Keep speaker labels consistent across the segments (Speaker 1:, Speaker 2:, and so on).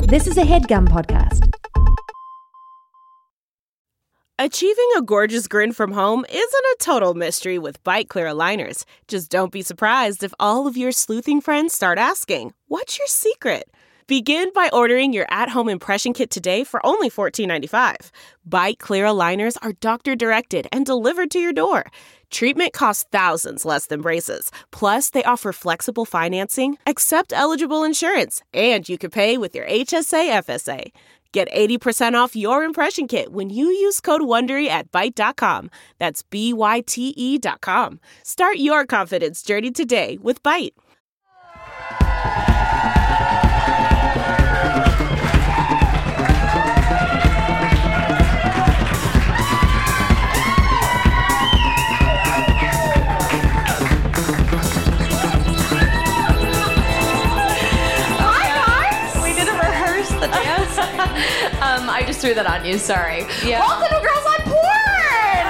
Speaker 1: This is a HeadGum podcast.
Speaker 2: Achieving a gorgeous grin from home isn't a total mystery with Byte Clear aligners. Just don't be surprised if all of your sleuthing friends start asking, "What's your secret?" Begin by ordering your at-home impression kit today for only $14.95. Byte Clear aligners are doctor-directed and delivered to your door. Treatment costs thousands less than braces. Plus, they offer flexible financing, accept eligible insurance, and you can pay with your HSA FSA. Get 80% off your impression kit when you use code WONDERY at Byte.com. That's BYTE.com. Start your confidence journey today with Byte.
Speaker 3: I just threw that on you, sorry.
Speaker 4: Yeah.
Speaker 3: Welcome to Girls on Porn!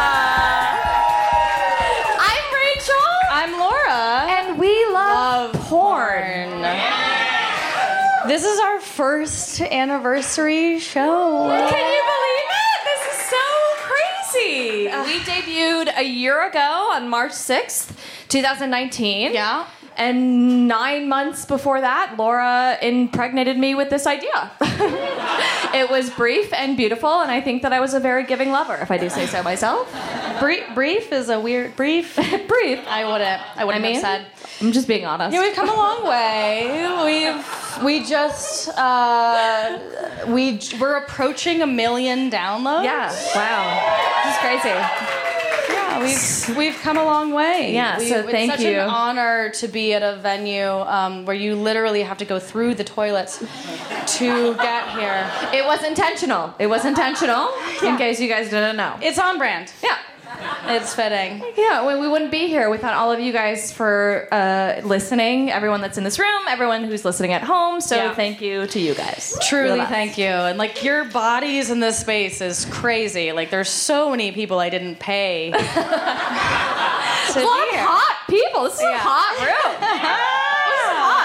Speaker 3: I'm Rachel.
Speaker 4: I'm Laura.
Speaker 3: And we love porn.
Speaker 4: This is our first anniversary show.
Speaker 3: Can you believe it? This is so crazy. We debuted a year ago on March 6th, 2019.
Speaker 4: Yeah.
Speaker 3: And 9 months before that, Laura impregnated me with this idea. It was brief and beautiful, and I think that I was a very giving lover, if I do say so myself.
Speaker 4: Brief is a weird brief.
Speaker 3: Brief.
Speaker 4: I wouldn't have said.
Speaker 3: I'm just being honest.
Speaker 4: Yeah, we've come a long way. We're approaching 1 million downloads.
Speaker 3: Yeah. Wow. This is crazy.
Speaker 4: Yeah, we've come a long way.
Speaker 3: Yeah, so thank you.
Speaker 4: It's such an honor to be at a venue where you literally have to go through the toilets to get here.
Speaker 3: It was intentional. In case you guys didn't know.
Speaker 4: It's on brand.
Speaker 3: Yeah.
Speaker 4: It's fitting.
Speaker 3: Yeah, we wouldn't be here without all of you guys for listening, everyone that's in this room, everyone who's listening at home, so Thank you to you guys.
Speaker 4: Truly thank you. And like your bodies in this space is crazy. Like there's so many people I didn't pay to
Speaker 3: a lot of hot people. This is a hot room. This is hot.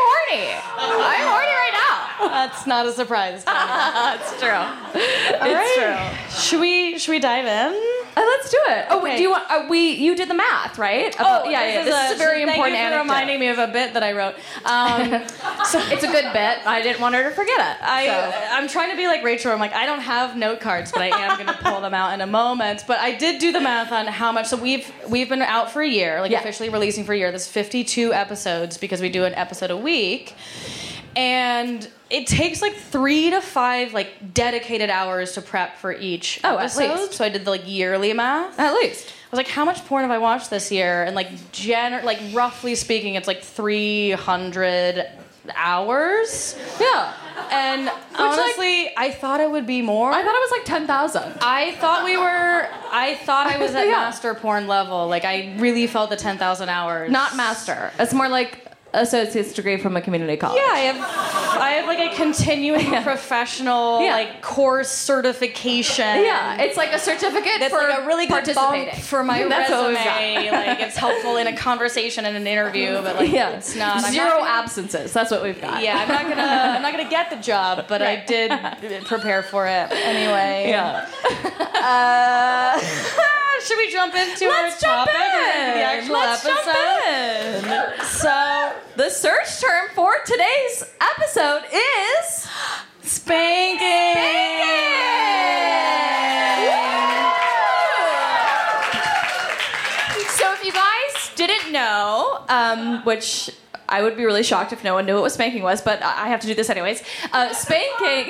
Speaker 3: I'm horny right now.
Speaker 4: That's not a surprise.
Speaker 3: It's true.
Speaker 4: It's true. Should we dive in?
Speaker 3: Let's do it. Oh,
Speaker 4: okay.
Speaker 3: do you want? You did the math, right? This is a very important
Speaker 4: anecdote. Reminding me of a bit that I wrote.
Speaker 3: So it's a good bit. I didn't want her to forget it.
Speaker 4: I'm trying to be like Rachel. I'm like, I don't have note cards, but I am going to pull them out in a moment. But I did do the math on how much. So we've been out for a year, officially releasing for a year. There's 52 episodes because we do an episode a week. And it takes like 3 to 5 dedicated hours to prep for each episode.
Speaker 3: At least.
Speaker 4: So I did the yearly math.
Speaker 3: At least.
Speaker 4: I was like, how much porn have I watched this year? And roughly speaking, it's 300 hours.
Speaker 3: Yeah.
Speaker 4: And honestly, I thought it would be more.
Speaker 3: I thought it was 10,000.
Speaker 4: I thought I was at master porn level. I really felt the 10,000 hours.
Speaker 3: Not master. It's more like associate's degree from a community college.
Speaker 4: Yeah, I have a continuing professional course certification.
Speaker 3: Yeah, it's like a certificate
Speaker 4: that's
Speaker 3: for
Speaker 4: a really good
Speaker 3: participating
Speaker 4: bump for my resume. It's helpful in a conversation and an interview, but it's not.
Speaker 3: Zero absences. That's what we've got.
Speaker 4: Yeah, I'm not gonna get the job, but I did prepare for it anyway.
Speaker 3: Yeah.
Speaker 4: Should we jump into our topic? The actual episode?
Speaker 3: So, the search term for today's episode is
Speaker 4: spanking.
Speaker 3: So, if you guys didn't know, which I would be really shocked if no one knew what spanking was, but I have to do this anyways. Spanking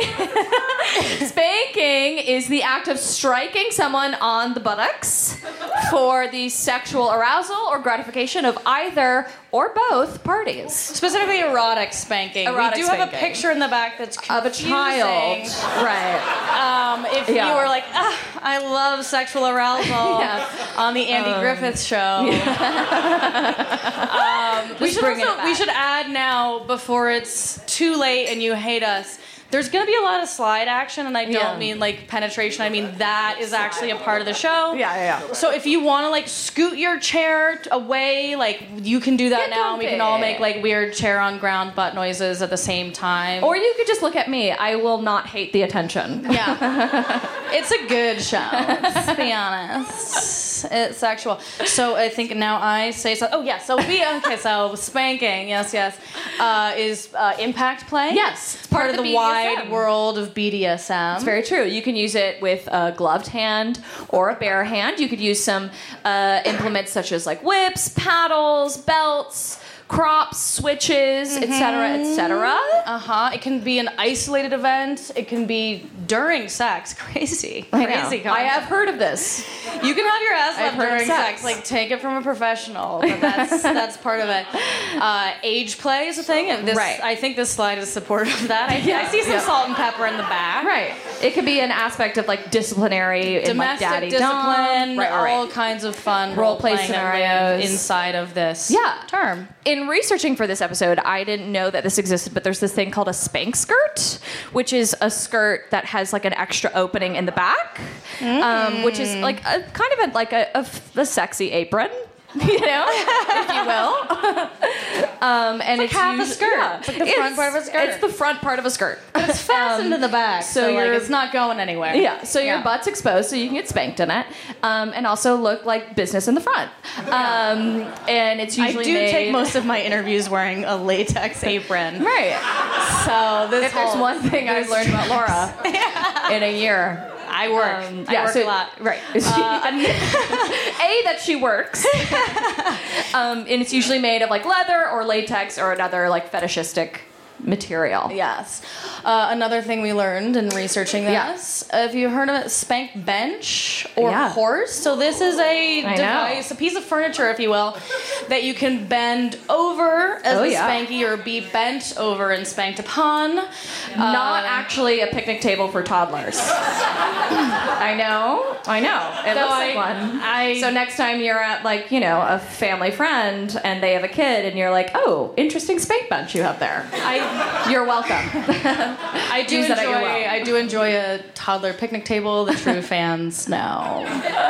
Speaker 3: is the act of striking someone on the buttocks for the sexual arousal or gratification of either or both parties.
Speaker 4: Specifically erotic spanking. We do have a picture in the back that's confusing.
Speaker 3: Of a child. Right.
Speaker 4: If you were like, I love sexual arousal on the Andy Griffith show. We should add now, before it's too late and you hate us, There's going to be a lot of slide action, and I don't mean like penetration. I mean that is actually a part of the show.
Speaker 3: Yeah.
Speaker 4: So if you want to like scoot your chair away, like you can do that now. We can all make like weird chair on ground butt noises at the same time.
Speaker 3: Or you could just look at me. I will not hate the attention.
Speaker 4: Yeah. It's a good show, let's be honest. It's sexual. So I think now I say so. Oh, yeah. So so spanking, yes, is impact play.
Speaker 3: Yes.
Speaker 4: It's part of the wide world of BDSM.
Speaker 3: It's very true. You can use it with a gloved hand or a bare hand. You could use some implements such as like whips, paddles, belts, crops, switches, etc., etc.
Speaker 4: It can be an isolated event. It can be during sex. Crazy concept.
Speaker 3: I have heard of this.
Speaker 4: You can have your ass left during sex. Like, take it from a professional. But that's part of it. Age play is a thing. And I think this slide is supportive of that. I see some salt and pepper in the back.
Speaker 3: Right. It could be an aspect of like disciplinary,
Speaker 4: domestic
Speaker 3: and, like,
Speaker 4: discipline,
Speaker 3: right.
Speaker 4: all kinds of fun
Speaker 3: role play scenarios
Speaker 4: inside of this term.
Speaker 3: In researching for this episode, I didn't know that this existed, but there's this thing called a spank skirt, which is a skirt that has like an extra opening in the back, which is like a kind of a sexy apron. You know, if you will. And it's
Speaker 4: half a skirt.
Speaker 3: Yeah.
Speaker 4: It's like the front part of a skirt.
Speaker 3: It's the front part of a skirt.
Speaker 4: But it's fastened to the back, so like, it's not going anywhere.
Speaker 3: Yeah, so your butt's exposed, so you can get spanked in it, and also look like business in the front. And it's usually
Speaker 4: I do take most of my interviews wearing a latex apron.
Speaker 3: Right.
Speaker 4: So
Speaker 3: if there's one thing I've learned about Laura in a year.
Speaker 4: I work. I work a lot.
Speaker 3: Right. That she works. And it's usually made of like leather or latex or another like fetishistic material.
Speaker 4: Yes. Another thing we learned in researching this, have you heard of it? Spank bench or horse? So this is a device, a piece of furniture, if you will, that you can bend over as the spanky or be bent over and spanked upon.
Speaker 3: Not actually a picnic table for toddlers. I know. It looks like one. So next time you're at like, a family friend and they have a kid and you're like, oh, interesting spank bench you have there. You're welcome.
Speaker 4: I do enjoy a toddler picnic table. The true fans know.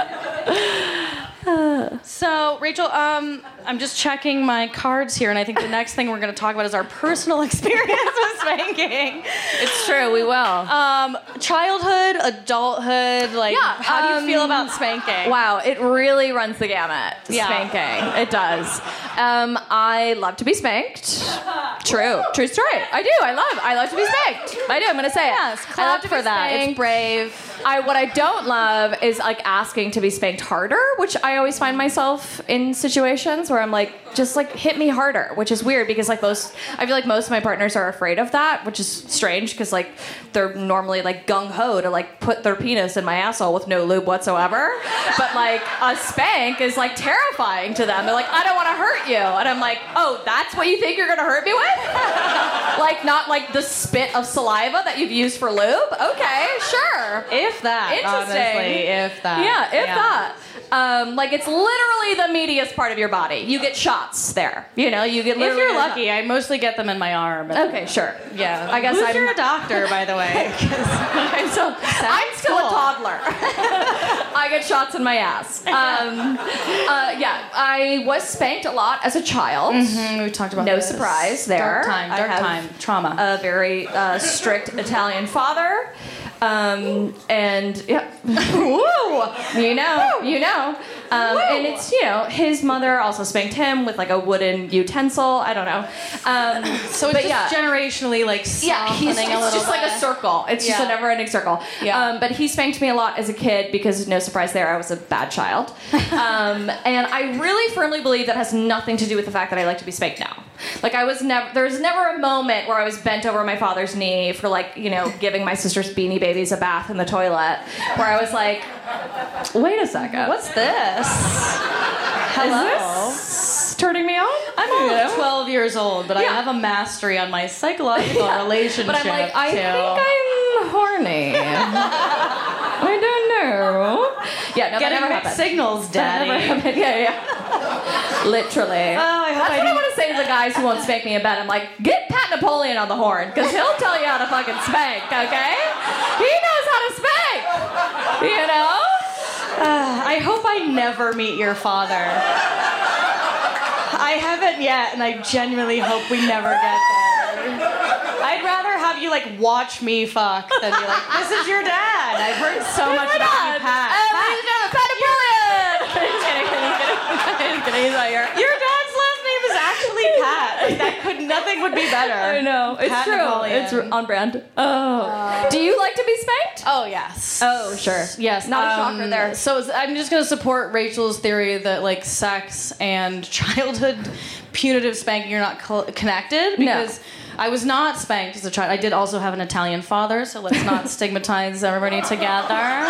Speaker 4: So, Rachel, I'm just checking my cards here, and I think the next thing we're going to talk about is our personal experience with spanking.
Speaker 3: It's true, we will.
Speaker 4: Childhood, adulthood, how do you feel about spanking?
Speaker 3: Wow, it really runs the gamut, spanking. It does. I love to be spanked. True story. I love to be spanked. I do, I'm going to say it.
Speaker 4: Yes, clap for that. It's brave.
Speaker 3: What I don't love is like asking to be spanked harder, which I always find myself in situations where I'm like, just like hit me harder, which is weird because I feel like most of my partners are afraid of that, which is strange because like they're normally like gung-ho to like put their penis in my asshole with no lube whatsoever. But like a spank is like terrifying to them. They're like, I don't want to hurt you. And I'm like, oh, that's what you think you're going to hurt me with? Like not like the spit of saliva that you've used for lube? Okay, sure.
Speaker 4: If that.
Speaker 3: Interesting.
Speaker 4: Honestly, if that.
Speaker 3: Yeah, if that. Like it's literally the meatiest part of your body. You get shots there. You get literally.
Speaker 4: If you're lucky, I mostly get them in my arm.
Speaker 3: Okay, sure.
Speaker 4: Yeah.
Speaker 3: I guess
Speaker 4: you're a doctor, by the way.
Speaker 3: I'm still a toddler. I get shots in my ass. I was spanked a lot as a child.
Speaker 4: Mm-hmm. We talked about
Speaker 3: no
Speaker 4: this.
Speaker 3: surprise there.
Speaker 4: Dark time, trauma.
Speaker 3: A very strict Italian father. And yeah, woo, you know, and it's, his mother also spanked him with like a wooden utensil. I don't know.
Speaker 4: So it's just generationally like softening
Speaker 3: it's
Speaker 4: a little
Speaker 3: just
Speaker 4: bit.
Speaker 3: like a circle. It's just a never ending circle. Yeah. But he spanked me a lot as a kid because no surprise there, I was a bad child. And I really firmly believe that has nothing to do with the fact that I like to be spanked now. Like there was never a moment where I was bent over my father's knee for like, giving my sister's Beanie Babies a bath in the toilet, where I was like, wait a second, what's this? Hello? Is this turning me on?
Speaker 4: I'm 12 years old, but I have a mastery on my psychological relationship.
Speaker 3: But I'm like, I think I'm horny. I don't know. Yeah, no,
Speaker 4: Getting
Speaker 3: that never
Speaker 4: mixed
Speaker 3: happened.
Speaker 4: signals, Daddy.
Speaker 3: That never happened. Yeah. Literally.
Speaker 4: Oh, I hope
Speaker 3: That's what I want to say to the guys who won't spank me in bed. I'm like, get Pat Napoleon on the horn, because he'll tell you how to fucking spank, okay? He knows how to spank, you know?
Speaker 4: I hope I never meet your father. I haven't yet, and I genuinely hope we never get there. I'd rather have you, like, watch me fuck than be like, this is your dad. I've heard so much about you, Pat.
Speaker 3: Pat Napoleon! Just kidding. He's not here.
Speaker 4: Your dad's last name is actually Pat. Like, nothing would be better.
Speaker 3: I know. It's
Speaker 4: Pat
Speaker 3: true.
Speaker 4: Napoleon.
Speaker 3: It's on brand. Oh. Do you like to be spanked?
Speaker 4: Oh, yes.
Speaker 3: Oh, sure.
Speaker 4: Yes.
Speaker 3: Not a shocker there.
Speaker 4: So I'm just going to support Rachel's theory that, like, sex and childhood punitive spanking are not connected, because I was not spanked as a child. I did also have an Italian father, so let's not stigmatize everybody together.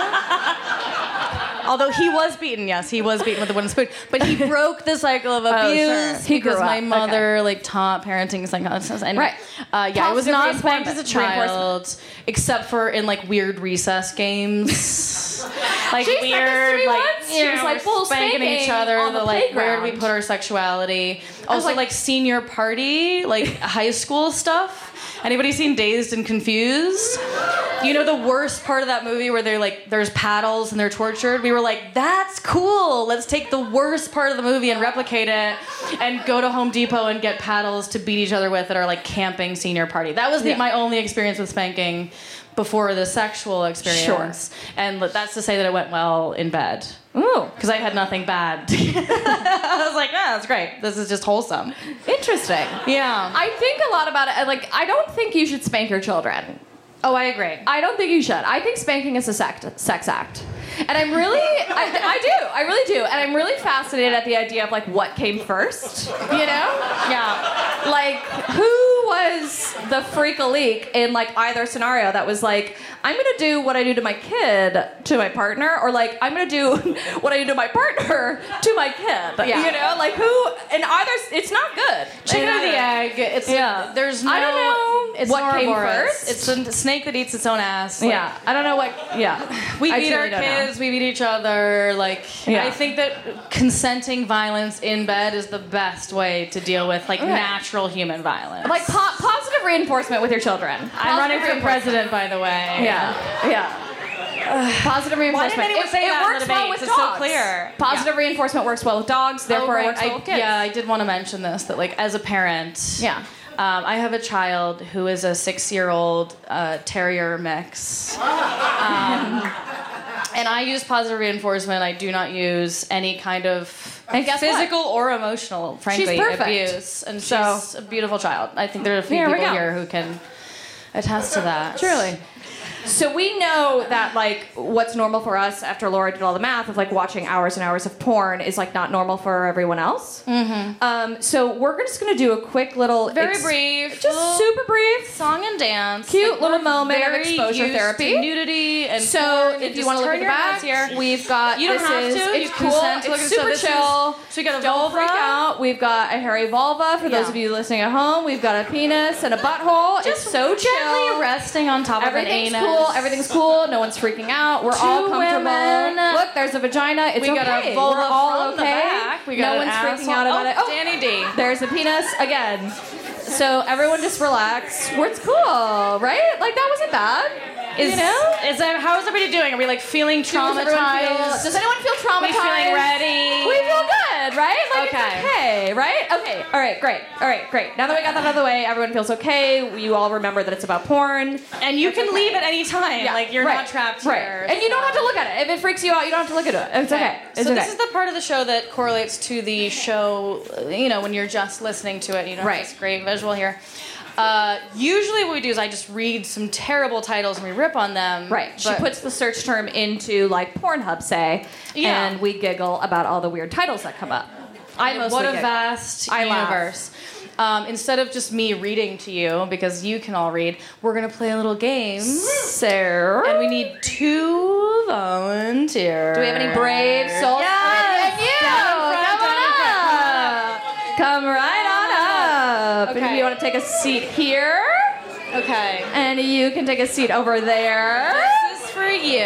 Speaker 4: Although he was beaten, yes, he was beaten with a wooden spoon. But he broke the cycle of abuse because my mother like taught parenting psychologists. And,
Speaker 3: right.
Speaker 4: I was not spanked as a child, except for in like weird recess games. Like
Speaker 3: she
Speaker 4: weird, like
Speaker 3: she was like full
Speaker 4: spanking each other.
Speaker 3: On the
Speaker 4: like where do we
Speaker 3: playground.
Speaker 4: put our sexuality? Also like senior party, like high school stuff. Anybody seen Dazed and Confused? You know the worst part of that movie where they're like, there's paddles and they're tortured? We were like, that's cool. Let's take the worst part of the movie and replicate it and go to Home Depot and get paddles to beat each other with at our like camping senior party. That was my only experience with spanking before the sexual experience.
Speaker 3: Sure.
Speaker 4: And that's to say that it went well in bed.
Speaker 3: Ooh.
Speaker 4: Because I had nothing bad. I was like, that's great. This is just wholesome.
Speaker 3: Interesting.
Speaker 4: Yeah.
Speaker 3: I think a lot about it. Like, I don't think you should spank your children.
Speaker 4: Oh, I agree.
Speaker 3: I don't think you should. I think spanking is a sex act. And I'm really, I really do. And I'm really fascinated at the idea of like what came first, you know?
Speaker 4: Yeah.
Speaker 3: Like, who was the freak-a-leak in like either scenario that was like, I'm gonna do what I do to my kid to my partner, or like, I'm gonna do what I do to my partner to my kid.
Speaker 4: Yeah.
Speaker 3: You know? Like who, in either, it's not good.
Speaker 4: Chicken or the egg. It's there's no.
Speaker 3: I don't know
Speaker 4: it's
Speaker 3: what came
Speaker 4: Ouroboros.
Speaker 3: first.
Speaker 4: It's a snake that eats its own ass. Like,
Speaker 3: Yeah. I don't know what,
Speaker 4: we
Speaker 3: I
Speaker 4: beat our
Speaker 3: truly don't know.
Speaker 4: kids. We beat each other. Like
Speaker 3: Yeah.
Speaker 4: I think that consenting violence in bed is the best way to deal with like natural human violence.
Speaker 3: Like positive reinforcement with your children.
Speaker 4: I'm running for president, by the way.
Speaker 3: Yeah. Positive reinforcement.
Speaker 4: Why didn't anyone say that in
Speaker 3: works
Speaker 4: the
Speaker 3: well
Speaker 4: debates?
Speaker 3: with
Speaker 4: It's
Speaker 3: dogs.
Speaker 4: so clear.
Speaker 3: Positive reinforcement works well with dogs. Therefore, it works well with kids.
Speaker 4: I did want to mention this, that like as a parent, I have a child who is a 6-year-old terrier mix. And I use positive reinforcement. I do not use any kind of physical or emotional, frankly, abuse. And she's a beautiful child. I think there are a few people here who can attest to that.
Speaker 3: Truly. So we know that, like, what's normal for us after Laura did all the math of, like, watching hours and hours of porn is, like, not normal for everyone else. Mm-hmm. So we're just going to do a quick little...
Speaker 4: Very brief.
Speaker 3: Just super brief.
Speaker 4: Song and dance.
Speaker 3: Cute little moment of exposure
Speaker 4: used
Speaker 3: therapy.
Speaker 4: To nudity and
Speaker 3: so
Speaker 4: porn.
Speaker 3: if you want to look at the back, we've got...
Speaker 4: You don't have to.
Speaker 3: It's
Speaker 4: You
Speaker 3: cool.
Speaker 4: consent to look
Speaker 3: It's
Speaker 4: at
Speaker 3: super
Speaker 4: this.
Speaker 3: chill.
Speaker 4: So we got a
Speaker 3: Don't
Speaker 4: vulva.
Speaker 3: freak out. We've got a hairy vulva for those of you listening at home. We've got a penis and a butthole.
Speaker 4: Just
Speaker 3: it's so chill.
Speaker 4: gently resting on top of an anus.
Speaker 3: Everything's cool. No one's freaking out. We're all comfortable.
Speaker 4: Women.
Speaker 3: Look, there's a vagina. It's
Speaker 4: We got
Speaker 3: okay.
Speaker 4: a vulva
Speaker 3: We're all
Speaker 4: from
Speaker 3: okay.
Speaker 4: the back. We got
Speaker 3: no
Speaker 4: an
Speaker 3: one's freaking
Speaker 4: asshole.
Speaker 3: out about it. Oh,
Speaker 4: Danny D.
Speaker 3: There's a penis again. So everyone just relax. It's cool, right? Like that wasn't bad. You know?
Speaker 4: How is everybody doing? Are we like feeling traumatized?
Speaker 3: Does anyone feel traumatized?
Speaker 4: We feeling ready?
Speaker 3: We feel good, right? Like
Speaker 4: Okay.
Speaker 3: it's okay, right? Okay. All right, great. All right, great. Now that we got that out of the way, everyone feels okay. You all remember that it's about porn.
Speaker 4: And you can leave at any time.
Speaker 3: Yeah,
Speaker 4: Like you're not trapped here.
Speaker 3: Right. And you don't have to look at it. If it freaks you out, you don't have to look at it. It's okay. It's
Speaker 4: so
Speaker 3: okay.
Speaker 4: this is the part of the show that correlates to the show, you know, when you're just listening to it. You don't have this great visual here. Usually what we do is I just read some terrible titles and we rip on them.
Speaker 3: Right. She puts the search term into like Pornhub, say, and we giggle about all the weird titles that come up. I mostly
Speaker 4: What a
Speaker 3: giggle.
Speaker 4: vast universe. Instead of just me reading to you, because you can all read, we're going to play a little game.
Speaker 3: Sarah.
Speaker 4: And we need 2 volunteers.
Speaker 3: Do we have any brave souls?
Speaker 4: Yes!
Speaker 3: And you!
Speaker 4: Down in front,
Speaker 3: Come right on up.
Speaker 4: Okay.
Speaker 3: And if you want to take a seat here.
Speaker 4: Okay.
Speaker 3: And you can take a seat over there.
Speaker 4: This is for you.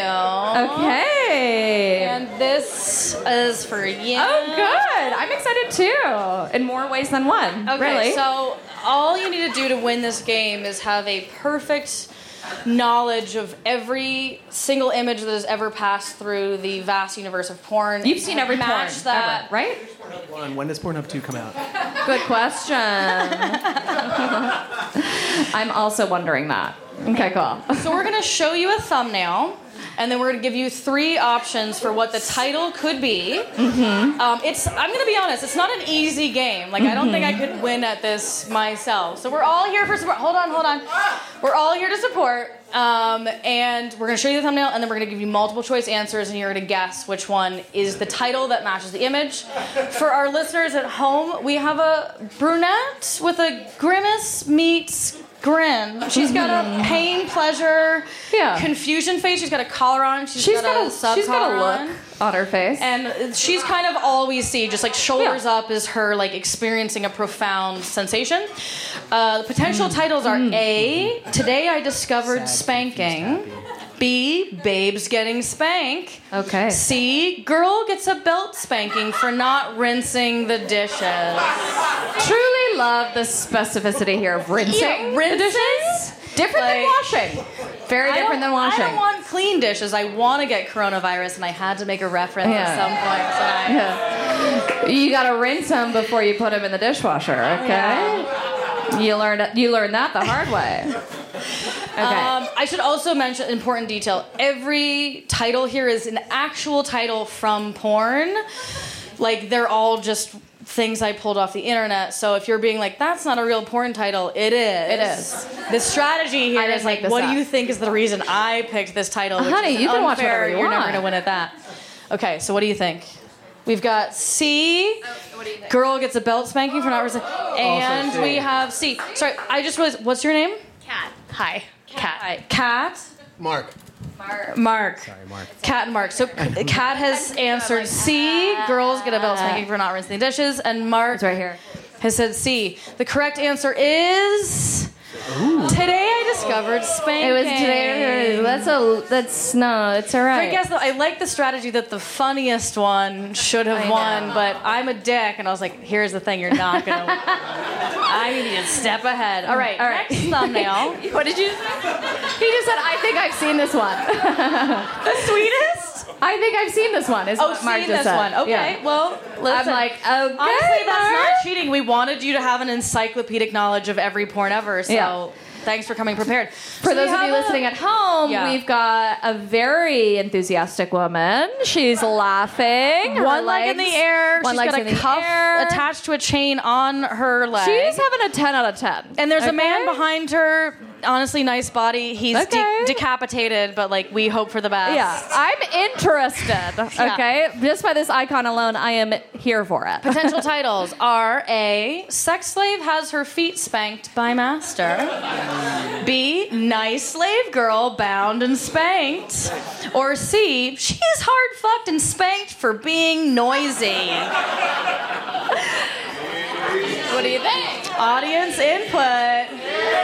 Speaker 3: Okay.
Speaker 4: And this is for you.
Speaker 3: Oh, good. I'm excited too. In more ways than one.
Speaker 4: Okay,
Speaker 3: really.
Speaker 4: so all you need to do to win this game is have a perfect knowledge of every single image that has ever passed through the vast universe of porn.
Speaker 3: You've seen every porn
Speaker 4: match that,
Speaker 3: ever, right?
Speaker 5: When does Pornhub 2 come out?
Speaker 3: Good question. I'm also wondering that. Okay, cool.
Speaker 4: So we're gonna show you a thumbnail, and then we're gonna give you 3 options for what the title could be. Mm-hmm. I'm gonna be honest, it's not an easy game. Like I don't think I could win at this myself. So we're all here for support. Hold on. We're all here to support. And we're gonna show you the thumbnail, and then we're gonna give you multiple choice answers, and you're gonna guess which one is the title that matches the image. For our listeners at home, we have a brunette with a grimace meets grin. She's got a pain, pleasure, confusion face. She's got a collar on. She's got a
Speaker 3: look on her face.
Speaker 4: And she's kind of all we see, just like shoulders up is her like experiencing a profound sensation. The potential titles are A, Today I Discovered Spanking. B, Babes Getting Spank.
Speaker 3: Okay.
Speaker 4: C, Girl Gets a Belt Spanking for not rinsing the dishes.
Speaker 3: Truly love the specificity here of rinsing.
Speaker 4: Yeah, rinsing?
Speaker 3: The dishes. Different than washing. Very different than washing.
Speaker 4: I don't want clean dishes. I want to get coronavirus, and I had to make a reference at some point tonight.
Speaker 3: Yeah. You got to rinse them before you put them in the dishwasher, okay? Yeah. You learned that the hard way. Okay.
Speaker 4: I should also mention an important detail. Every title here is an actual title from porn. Like, they're all just things I pulled off the internet. So if you're being like, that's not a real porn title, it is.
Speaker 3: It is.
Speaker 4: The strategy here is like, what do you think is the reason I picked this title? Which
Speaker 3: honey,
Speaker 4: is
Speaker 3: you can watch
Speaker 4: unfair.
Speaker 3: whatever you
Speaker 4: You're
Speaker 3: want.
Speaker 4: never going to win at that. Okay, so what do you think? We've got C,
Speaker 3: what do you think?
Speaker 4: Girl Gets a Belt Spanking for not rinsing. And we have C. Sorry, I just realized, what's your name?
Speaker 6: Cat. Hi. Cat.
Speaker 4: Hi. Cat?
Speaker 5: Mark.
Speaker 4: Mark.
Speaker 5: Sorry, Mark.
Speaker 4: Cat and Mark. So Cat has answered C, Girls Get a Belt Spanking for not rinsing the dishes, and Mark
Speaker 3: It's right here.
Speaker 4: has said C. The correct answer is Today I Discovered Spanking.
Speaker 3: It was today. That's no, it's all right.
Speaker 4: I guess though, I like the strategy that the funniest one should have won, but I'm a dick, and I was like, here's the thing, you're not gonna win. I need you to step ahead. All right. Next thumbnail.
Speaker 3: What did you say? He just said, I think I've seen this one.
Speaker 4: The sweetest?
Speaker 3: I think I've seen this one. Is what Mark
Speaker 4: seen
Speaker 3: just
Speaker 4: this
Speaker 3: said.
Speaker 4: one. Okay,
Speaker 3: Yeah.
Speaker 4: well, listen.
Speaker 3: I'm like, okay,
Speaker 4: honestly, that's
Speaker 3: Mark.
Speaker 4: not cheating. We wanted you to have an encyclopedic knowledge of every porn ever, so thanks for coming prepared.
Speaker 3: For those of you listening at home, we've got a very enthusiastic woman. She's laughing. Her
Speaker 4: One leg in the air.
Speaker 3: One
Speaker 4: She's
Speaker 3: leg's
Speaker 4: got
Speaker 3: in
Speaker 4: a
Speaker 3: the
Speaker 4: cuff
Speaker 3: air.
Speaker 4: attached to a chain on her leg.
Speaker 3: She's having a 10 out of 10.
Speaker 4: And there's a man behind her. Honestly, nice body. He's decapitated, but like we hope for the best.
Speaker 3: Yeah, I'm interested. Okay, just by this icon alone, I am here for it.
Speaker 4: Potential titles are A, Sex Slave Has Her Feet Spanked by Master. B, Nice Slave Girl Bound and Spanked. Or C, She's Hard Fucked and Spanked for Being Noisy.
Speaker 3: What do you think?
Speaker 4: Audience input.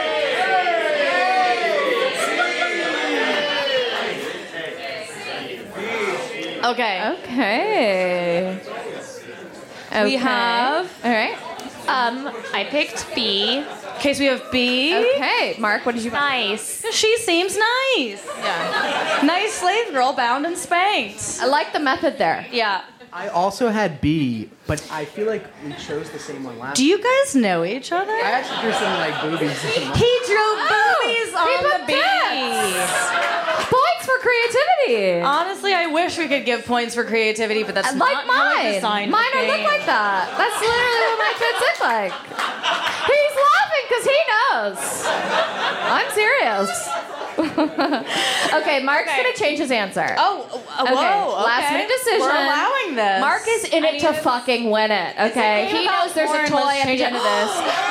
Speaker 4: Okay. We have.
Speaker 3: All right.
Speaker 6: I picked B.
Speaker 4: Okay, so we have B.
Speaker 3: Okay, Mark, what did you pick?
Speaker 6: Nice.
Speaker 4: She seems nice.
Speaker 3: Yeah.
Speaker 4: Nice slave girl bound and spanked.
Speaker 3: I like the method there.
Speaker 4: Yeah.
Speaker 5: I also had B, but I feel like we chose the same one last
Speaker 4: Do you guys know each other?
Speaker 5: I actually drew something like boobies.
Speaker 4: He drew boobies on the B.
Speaker 3: Points for creativity.
Speaker 4: Honestly, I wish we could give points for creativity, but that's
Speaker 3: Like
Speaker 4: not how I
Speaker 3: mine.
Speaker 4: designed
Speaker 3: Mine
Speaker 4: the
Speaker 3: don't look
Speaker 4: game.
Speaker 3: like that. That's literally what my kids look like. He's laughing because he knows. I'm serious. Okay, Mark's going to change his answer.
Speaker 4: Oh,
Speaker 3: Okay,
Speaker 4: whoa.
Speaker 3: last minute decision.
Speaker 4: We're allowing this.
Speaker 3: Mark is in it to fucking win it, okay?
Speaker 4: game
Speaker 3: He
Speaker 4: about
Speaker 3: knows there's a
Speaker 4: porn.
Speaker 3: toy
Speaker 4: Let's
Speaker 3: at
Speaker 4: change
Speaker 3: the
Speaker 4: it.
Speaker 3: end of this.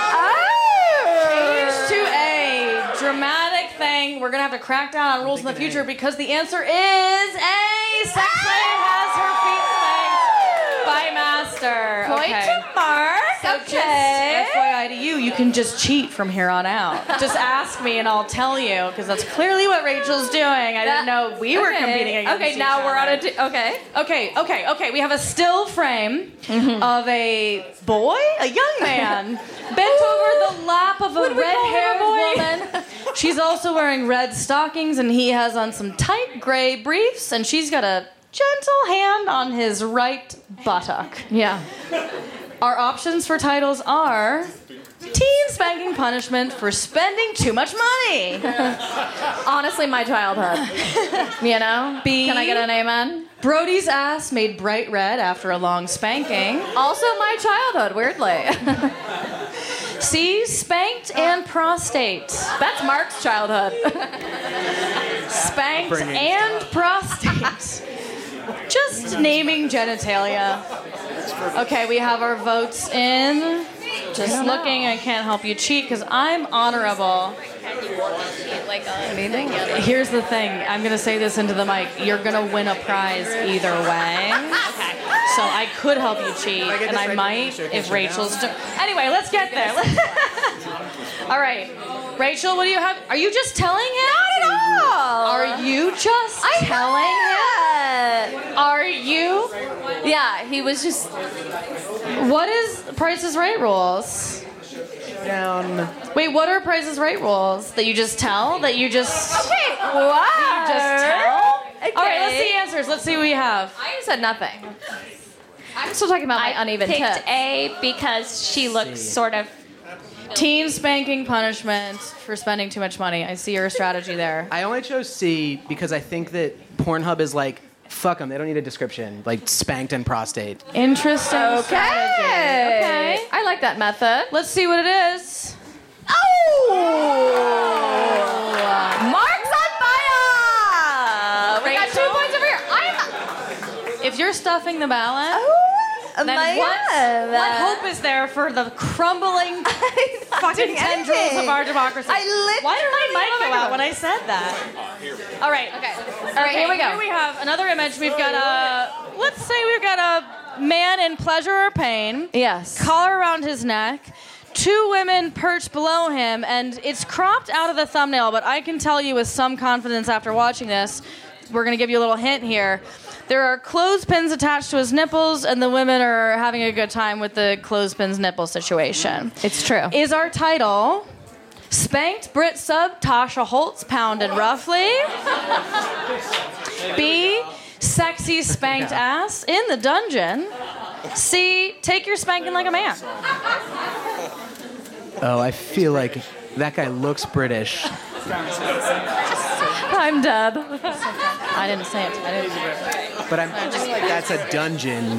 Speaker 4: Change to A. Dramatic thing. We're going to have to crack down on rules in the future because the answer is A. Sex slave has her feet spanked by master.
Speaker 3: Point
Speaker 4: Okay.
Speaker 3: to Mark.
Speaker 4: So just FYI to you, you can just cheat from here on out. Just ask me and I'll tell you, because that's clearly what Rachel's doing. I didn't know we were competing against
Speaker 3: Okay,
Speaker 4: each
Speaker 3: now
Speaker 4: other.
Speaker 3: we're on a...
Speaker 4: Okay. We have a still frame of a boy, a young man, bent over the lap of a red-haired woman. She's also wearing red stockings, and he has on some tight gray briefs, and she's got a gentle hand on his right buttock.
Speaker 3: Yeah.
Speaker 4: Our options for titles are teen spanking punishment for spending too much money.
Speaker 3: Honestly, my childhood. You know?
Speaker 4: B.
Speaker 3: Can I get an amen?
Speaker 4: Brody's ass made bright red after a long spanking.
Speaker 3: Also my childhood, weirdly.
Speaker 4: C. Spanked and prostate.
Speaker 3: That's Mark's childhood.
Speaker 4: Spanked and prostate. Just naming genitalia. Okay, we have our votes in. Just looking, I can't help you cheat because I'm honorable. Here's the thing. I'm going to say this into the mic. You're going to win a prize either way. Okay. So I could help you cheat, and I might if Rachel's... Anyway, let's get there. All right. Rachel, what do you have? Are you just telling him?
Speaker 3: Not at all.
Speaker 4: Are you just telling him? Are you?
Speaker 3: Yeah, he was just...
Speaker 4: What is Price is Right rules?
Speaker 5: Down.
Speaker 4: Wait, what are Price is Right rules? That you just tell? That you just...
Speaker 3: Okay, what?
Speaker 4: You just tell?
Speaker 3: Okay.
Speaker 4: All right, let's see answers. Let's see what we have.
Speaker 3: I said nothing. I'm still talking about my uneven
Speaker 6: picked
Speaker 3: tits.
Speaker 6: A because she looks sort of...
Speaker 4: Teen spanking punishment for spending too much money. I see your strategy there.
Speaker 5: I only chose C because I think that Pornhub is like, fuck them, they don't need a description. Like, spanked and prostate.
Speaker 4: Interesting strategy. Okay.
Speaker 3: I like that method.
Speaker 4: Let's see what it is.
Speaker 3: Mark's on fire! We got 2 points over here.
Speaker 4: If you're stuffing the ballot, then what hope is there for the crumbling fucking tendrils of our democracy? Why did my mic go out when I said that? All right.
Speaker 3: Okay. All right, here we go.
Speaker 4: Here we have another image. We've got let's say we've got a man in pleasure or pain.
Speaker 3: Yes.
Speaker 4: Collar around his neck. 2 women perched below him, and it's cropped out of the thumbnail, but I can tell you with some confidence after watching this, we're going to give you a little hint here. There are clothespins attached to his nipples, and the women are having a good time with the clothespins nipple situation.
Speaker 3: It's true.
Speaker 4: Is our title Spanked Brit Sub Tasha Holtz Pounded Roughly? B. Sexy Spanked Ass in the Dungeon? C. Take Your Spanking Like a Man?
Speaker 5: Oh, I feel like that guy looks British.
Speaker 3: I'm dead.
Speaker 4: I didn't say it.
Speaker 5: But I'm just like, that's a dungeon.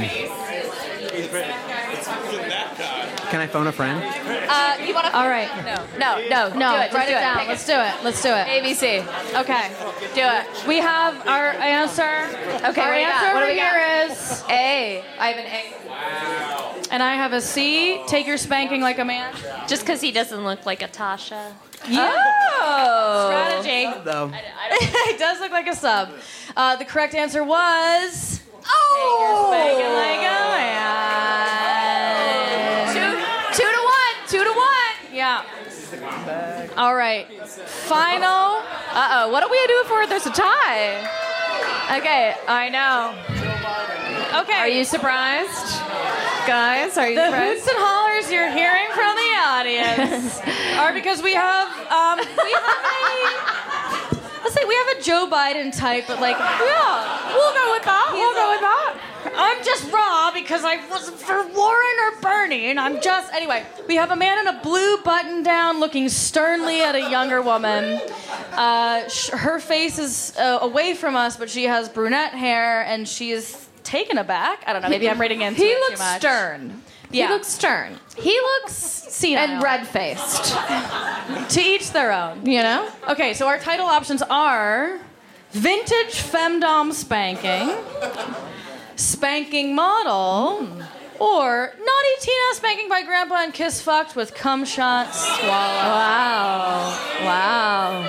Speaker 5: Can I phone a friend?
Speaker 3: You want to?
Speaker 4: All right.
Speaker 3: No.
Speaker 4: No,
Speaker 3: Do it.
Speaker 4: write it
Speaker 3: Just
Speaker 4: down. Let's do it. Let's do it.
Speaker 3: ABC.
Speaker 4: Okay.
Speaker 3: Do it.
Speaker 4: We have our answer.
Speaker 3: Okay,
Speaker 4: Our
Speaker 3: what do we got?
Speaker 4: answer
Speaker 3: What do
Speaker 4: over
Speaker 3: we got?
Speaker 4: here is,
Speaker 3: A. I have an A.
Speaker 4: and I have a C. Take Your Spanking Like a Man.
Speaker 6: Just because he doesn't look like a Tasha.
Speaker 3: Oh.
Speaker 4: Strategy.
Speaker 5: Though.
Speaker 4: It does look like a sub. The correct answer was
Speaker 3: Oh.
Speaker 4: Spanking Like a Man.
Speaker 3: 2 to 1.
Speaker 4: Yeah. All right. Final.
Speaker 3: Uh-oh. What do we do if there's a tie? Okay, I know.
Speaker 4: Okay.
Speaker 3: Are you surprised? Guys, are you
Speaker 4: The
Speaker 3: surprised?
Speaker 4: hoots and hollers you're hearing from the audience are because we have a Joe Biden type, but like, yeah, we'll go with that. I'm just raw because I wasn't for Warren or Bernie, and I'm just anyway. We have a man in a blue button-down, looking sternly at a younger woman. Her face is away from us, but she has brunette hair, and she is taken aback. I don't know. Maybe I'm reading into
Speaker 3: He
Speaker 4: it
Speaker 3: looks
Speaker 4: too much.
Speaker 3: stern.
Speaker 4: Yeah.
Speaker 3: He looks stern.
Speaker 4: He looks senile.
Speaker 3: And red-faced.
Speaker 4: To each their own.
Speaker 3: You know?
Speaker 4: Okay, so our title options are Vintage Femdom Spanking, Spanking Model, or Naughty Tina Spanking by Grandpa and Kiss Fucked with Cum Shot Swallow.
Speaker 3: Wow.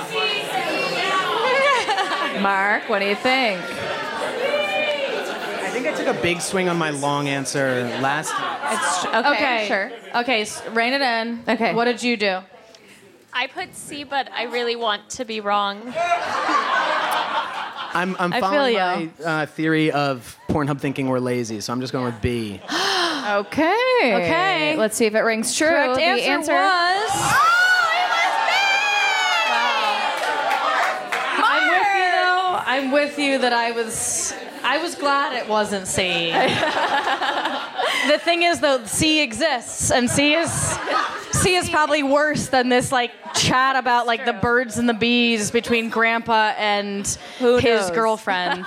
Speaker 3: Mark, what do you think?
Speaker 5: I think I took a big swing on my long answer last time.
Speaker 3: Okay, sure.
Speaker 4: Okay, rein it in.
Speaker 3: Okay.
Speaker 4: What did you do?
Speaker 6: I put C, but I really want to be wrong.
Speaker 5: I'm
Speaker 4: feel
Speaker 5: following
Speaker 4: you.
Speaker 5: my theory of Pornhub thinking we're lazy, so I'm just going with B.
Speaker 3: Okay. Let's see if it rings true.
Speaker 4: Correct
Speaker 3: The
Speaker 4: answer was... I'm with you that I was glad it wasn't C. The thing is, though, C exists, and C is probably worse than this like chat about like the birds and the bees between Grandpa and his girlfriend.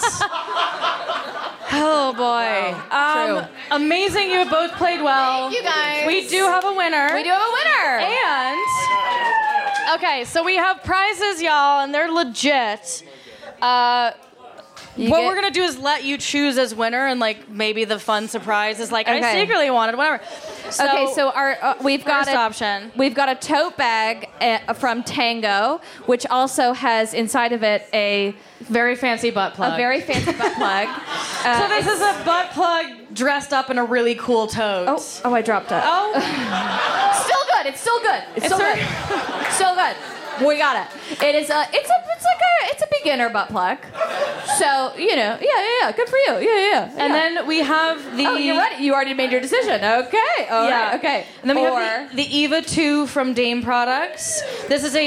Speaker 4: Oh boy!
Speaker 3: True.
Speaker 4: Amazing, you have both played well.
Speaker 3: Thank you guys.
Speaker 4: We do have a winner. And okay, so we have prizes, y'all, and they're legit. What we're gonna do is let you choose as winner, and like maybe the fun surprise is like I secretly wanted whatever.
Speaker 3: So our we've got
Speaker 4: option.
Speaker 3: We've got a tote bag from Tango, which also has inside of it a
Speaker 4: Very fancy butt plug.
Speaker 3: A very fancy butt plug.
Speaker 4: So this is a butt plug dressed up in a really cool tote.
Speaker 3: Oh, I dropped it.
Speaker 4: Oh.
Speaker 3: Still good. It's still good. It's still good. Still good. We got it. It is it's a beginner butt plug. So, yeah. Good for you. Yeah.
Speaker 4: And then we have the...
Speaker 3: Oh, you're ready. You already made your decision. Okay. All right. Okay.
Speaker 4: And then we have the Eva 2 from Dame Products. This is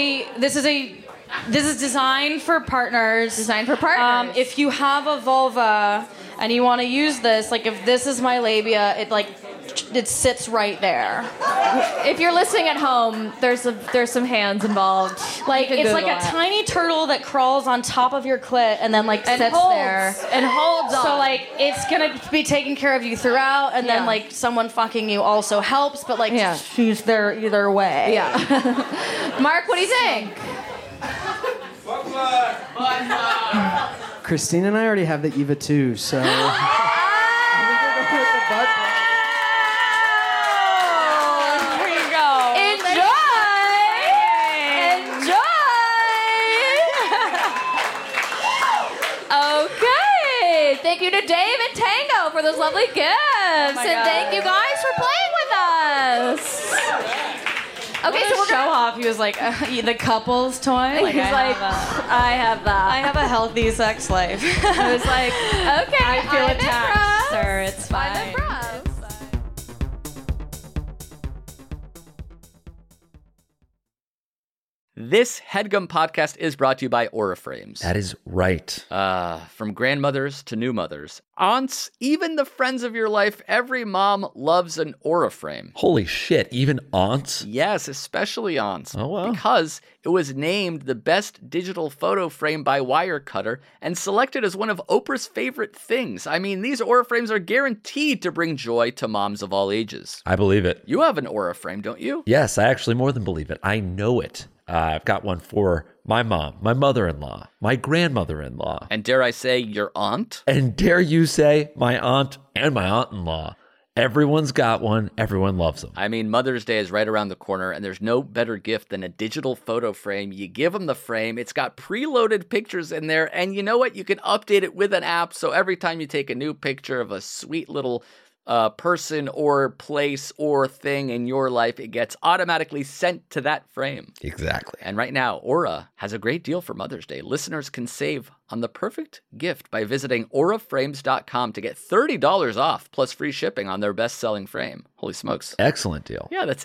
Speaker 4: designed for partners. If you have a vulva and you want to use this, like if this is my labia, it sits right there.
Speaker 3: If you're listening at home, there's some hands involved.
Speaker 4: Like it's like a tiny turtle that crawls on top of your clit and then sits there
Speaker 3: and holds on.
Speaker 4: So like it's gonna be taking care of you throughout, and then like someone fucking you also helps, but she's there either way.
Speaker 3: Yeah. Mark, what do you think?
Speaker 5: Christine and I already have the Eva 2, so...
Speaker 3: Thank you to Dave and Tango for those lovely gifts. And thank you guys for playing with us. Okay, so we'll
Speaker 4: show off. He was like, the couple's toy?
Speaker 3: He's like, I have that.
Speaker 4: I have a healthy sex life.
Speaker 3: I was like, okay,
Speaker 4: I feel
Speaker 3: I'm
Speaker 4: attacked,
Speaker 3: impressed.
Speaker 4: sir. It's fine.
Speaker 3: I'm impressed.
Speaker 7: This HeadGum podcast is brought to you by Aura Frames.
Speaker 8: That is right.
Speaker 7: From grandmothers to new mothers, aunts, even the friends of your life, every mom loves an Aura Frame.
Speaker 8: Holy shit, even aunts?
Speaker 7: Yes, especially aunts.
Speaker 8: Oh, wow.
Speaker 7: Because it was named the best digital photo frame by Wirecutter and selected as one of Oprah's favorite things. I mean, these Aura Frames are guaranteed to bring joy to moms of all ages.
Speaker 8: I believe it.
Speaker 7: You have an Aura Frame, don't you?
Speaker 8: Yes, I actually more than believe it. I know it. I've got one for my mom, my mother-in-law, my grandmother-in-law.
Speaker 7: And dare I say, your aunt?
Speaker 8: And dare you say, my aunt and my aunt-in-law. Everyone's got one. Everyone loves them.
Speaker 7: I mean, Mother's Day is right around the corner, and there's no better gift than a digital photo frame. You give them the frame. It's got preloaded pictures in there, and you know what? You can update it with an app, so every time you take a new picture of a sweet little person or place or thing in your life, it gets automatically sent to that frame.
Speaker 8: Exactly.
Speaker 7: And right now, Aura has a great deal for Mother's Day. Listeners can save on the perfect gift by visiting auraframes.com to get $30 off plus free shipping on their best-selling frame. Holy smokes.
Speaker 8: Excellent deal.
Speaker 7: Yeah, that's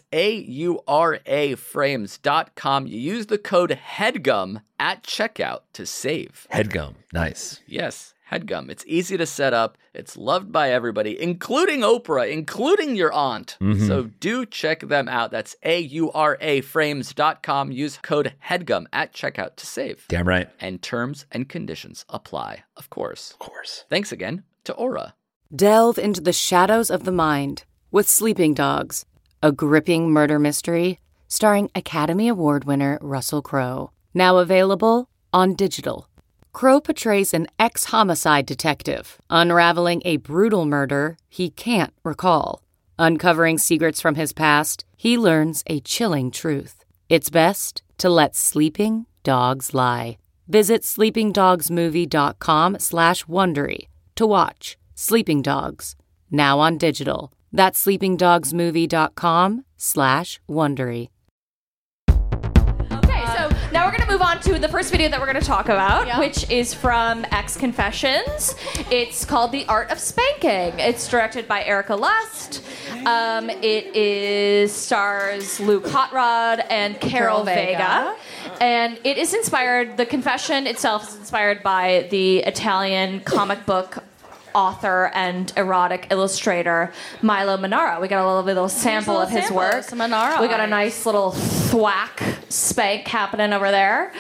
Speaker 7: auraframes.com. You use the code HEADGUM at checkout to save.
Speaker 8: HeadGum. Nice.
Speaker 7: Yes. HeadGum. It's easy to set up. It's loved by everybody, including Oprah, including your aunt.
Speaker 8: Mm-hmm.
Speaker 7: So do check them out. That's auraframes.com. Use code HEADGUM at checkout to save.
Speaker 8: Damn right.
Speaker 7: And terms and conditions apply, of course.
Speaker 8: Of course.
Speaker 7: Thanks again to Aura.
Speaker 9: Delve into the shadows of the mind with Sleeping Dogs, a gripping murder mystery starring Academy Award winner Russell Crowe. Now available on digital. Crowe portrays an ex-homicide detective unraveling a brutal murder he can't recall. Uncovering secrets from his past, he learns a chilling truth. It's best to let sleeping dogs lie. Visit sleepingdogsmovie.com/Wondery to watch Sleeping Dogs, now on digital. That's sleepingdogsmovie.com/Wondery.
Speaker 3: Okay, so now we're going to move on to the first video that we're going to talk about, which is from X Confessions. It's called The Art of Spanking. It's directed by Erica Lust. It stars Luke Hot Rod and Carol Vega. And it is inspired, the confession itself is inspired by the Italian comic book author and erotic illustrator Milo Manara. We got a little sample of his work. We got a nice little thwack spank happening over there.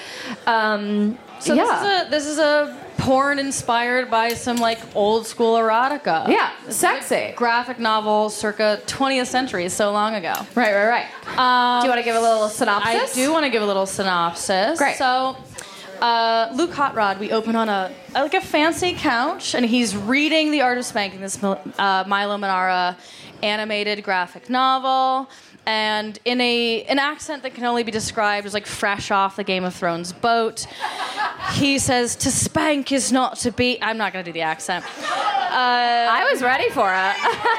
Speaker 4: This is a porn inspired by some like old school erotica.
Speaker 3: Yeah, sexy
Speaker 4: graphic novel circa 20th century, so long ago.
Speaker 3: Right. Do you want to give a little synopsis?
Speaker 4: I do want to give a little synopsis.
Speaker 3: Great.
Speaker 4: So, Luke Hot Rod, we open on a fancy couch, and he's reading The Art of Spanking, this Milo Manara animated graphic novel, and in an accent that can only be described as like fresh off the Game of Thrones boat, he says, "To spank is not to beat." I'm not going to do the accent.
Speaker 3: I was ready for it.